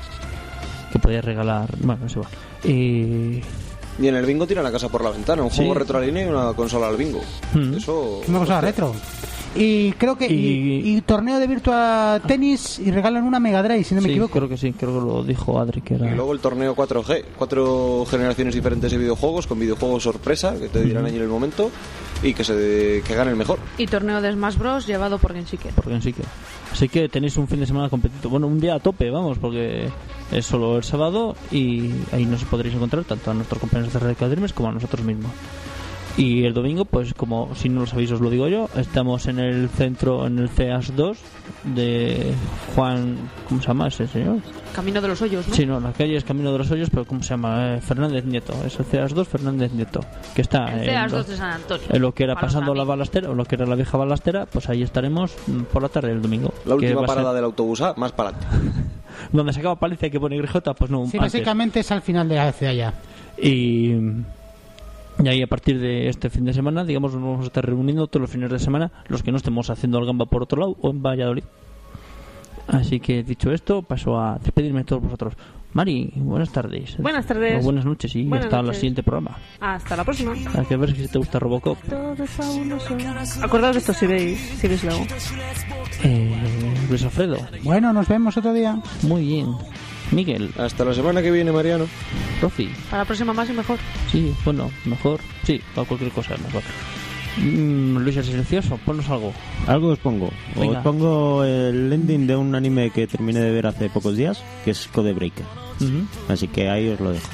Que podías regalar. Bueno, es igual. Y. Y en el bingo tiran la casa por la ventana, un Sí. juego retro a línea y una consola al bingo. Mm. Eso... Una cosa retro. Y creo que. Y, Y- y torneo de Virtua Tennis y regalan una Mega Drive, si no me sí, equivoco. creo que sí, creo que lo dijo Adri, que era. Y luego el torneo cuatro G, cuatro generaciones diferentes de videojuegos, con videojuegos sorpresa, que te dirán allí en el momento, y que se que gane el mejor. Y torneo de Smash Bros. Llevado por Gensiken. Porque sí que. Así que tenéis un fin de semana competitivo. Bueno, un día a tope, vamos, porque es solo el sábado y ahí nos podréis encontrar tanto a nuestros compañeros de Radical Dreamers como a nosotros mismos. Y el domingo, pues como si no lo sabéis os lo digo yo, estamos en el centro, en el C A S dos de Juan, ¿cómo se llama ese señor? Camino de los Hoyos, ¿no? Sí, no, la calle es Camino de los Hoyos, pero ¿cómo se llama? Eh, Fernández Nieto, es el C A S dos Fernández Nieto, que está El en, C A S lo, dos de San Antonio. en lo que era Para los pasando la amigos. balastera, o lo que era la vieja balastera, pues ahí estaremos mm, por la tarde del domingo. La que última va a parada ser- del autobús A, más para adelante. Donde se acaba Paliza y que pone Grijota, pues no, Sí, antes. básicamente es al final de la ciudad ya. Y, y ahí a partir de este fin de semana, digamos, nos vamos a estar reuniendo todos los fines de semana, los que no estemos haciendo el gamba por otro lado o en Valladolid. Así que dicho esto, paso a despedirme de todos vosotros. Mari, buenas tardes. Buenas tardes. O buenas noches y Buenas hasta el noches. siguiente programa. Hasta la próxima. Hay que ver si te gusta Robocop. Todo fabuloso. Acordaos de esto si veis, si veis luego. Eh, Luis Alfredo, Bueno, nos vemos otro día. muy bien. Miguel, Hasta la semana que viene, Mariano. Rofi, Para la próxima más y mejor. sí, bueno, mejor. Sí, para cualquier cosa es mejor. Mm, Luis el Silencioso, ponnos algo. Algo os pongo. Venga. Os pongo el ending de un anime que terminé de ver hace pocos días, que es Codebreaker. Ujú. Así que ahí os lo dejo.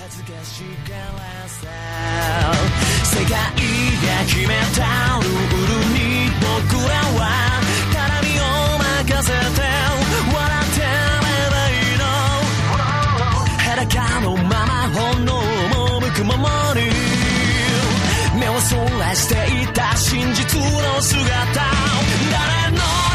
世界で決めたルールに僕らは絡みを任せて笑ってればいいの裸のまま炎を向くままに目をそらしていた真実の姿誰の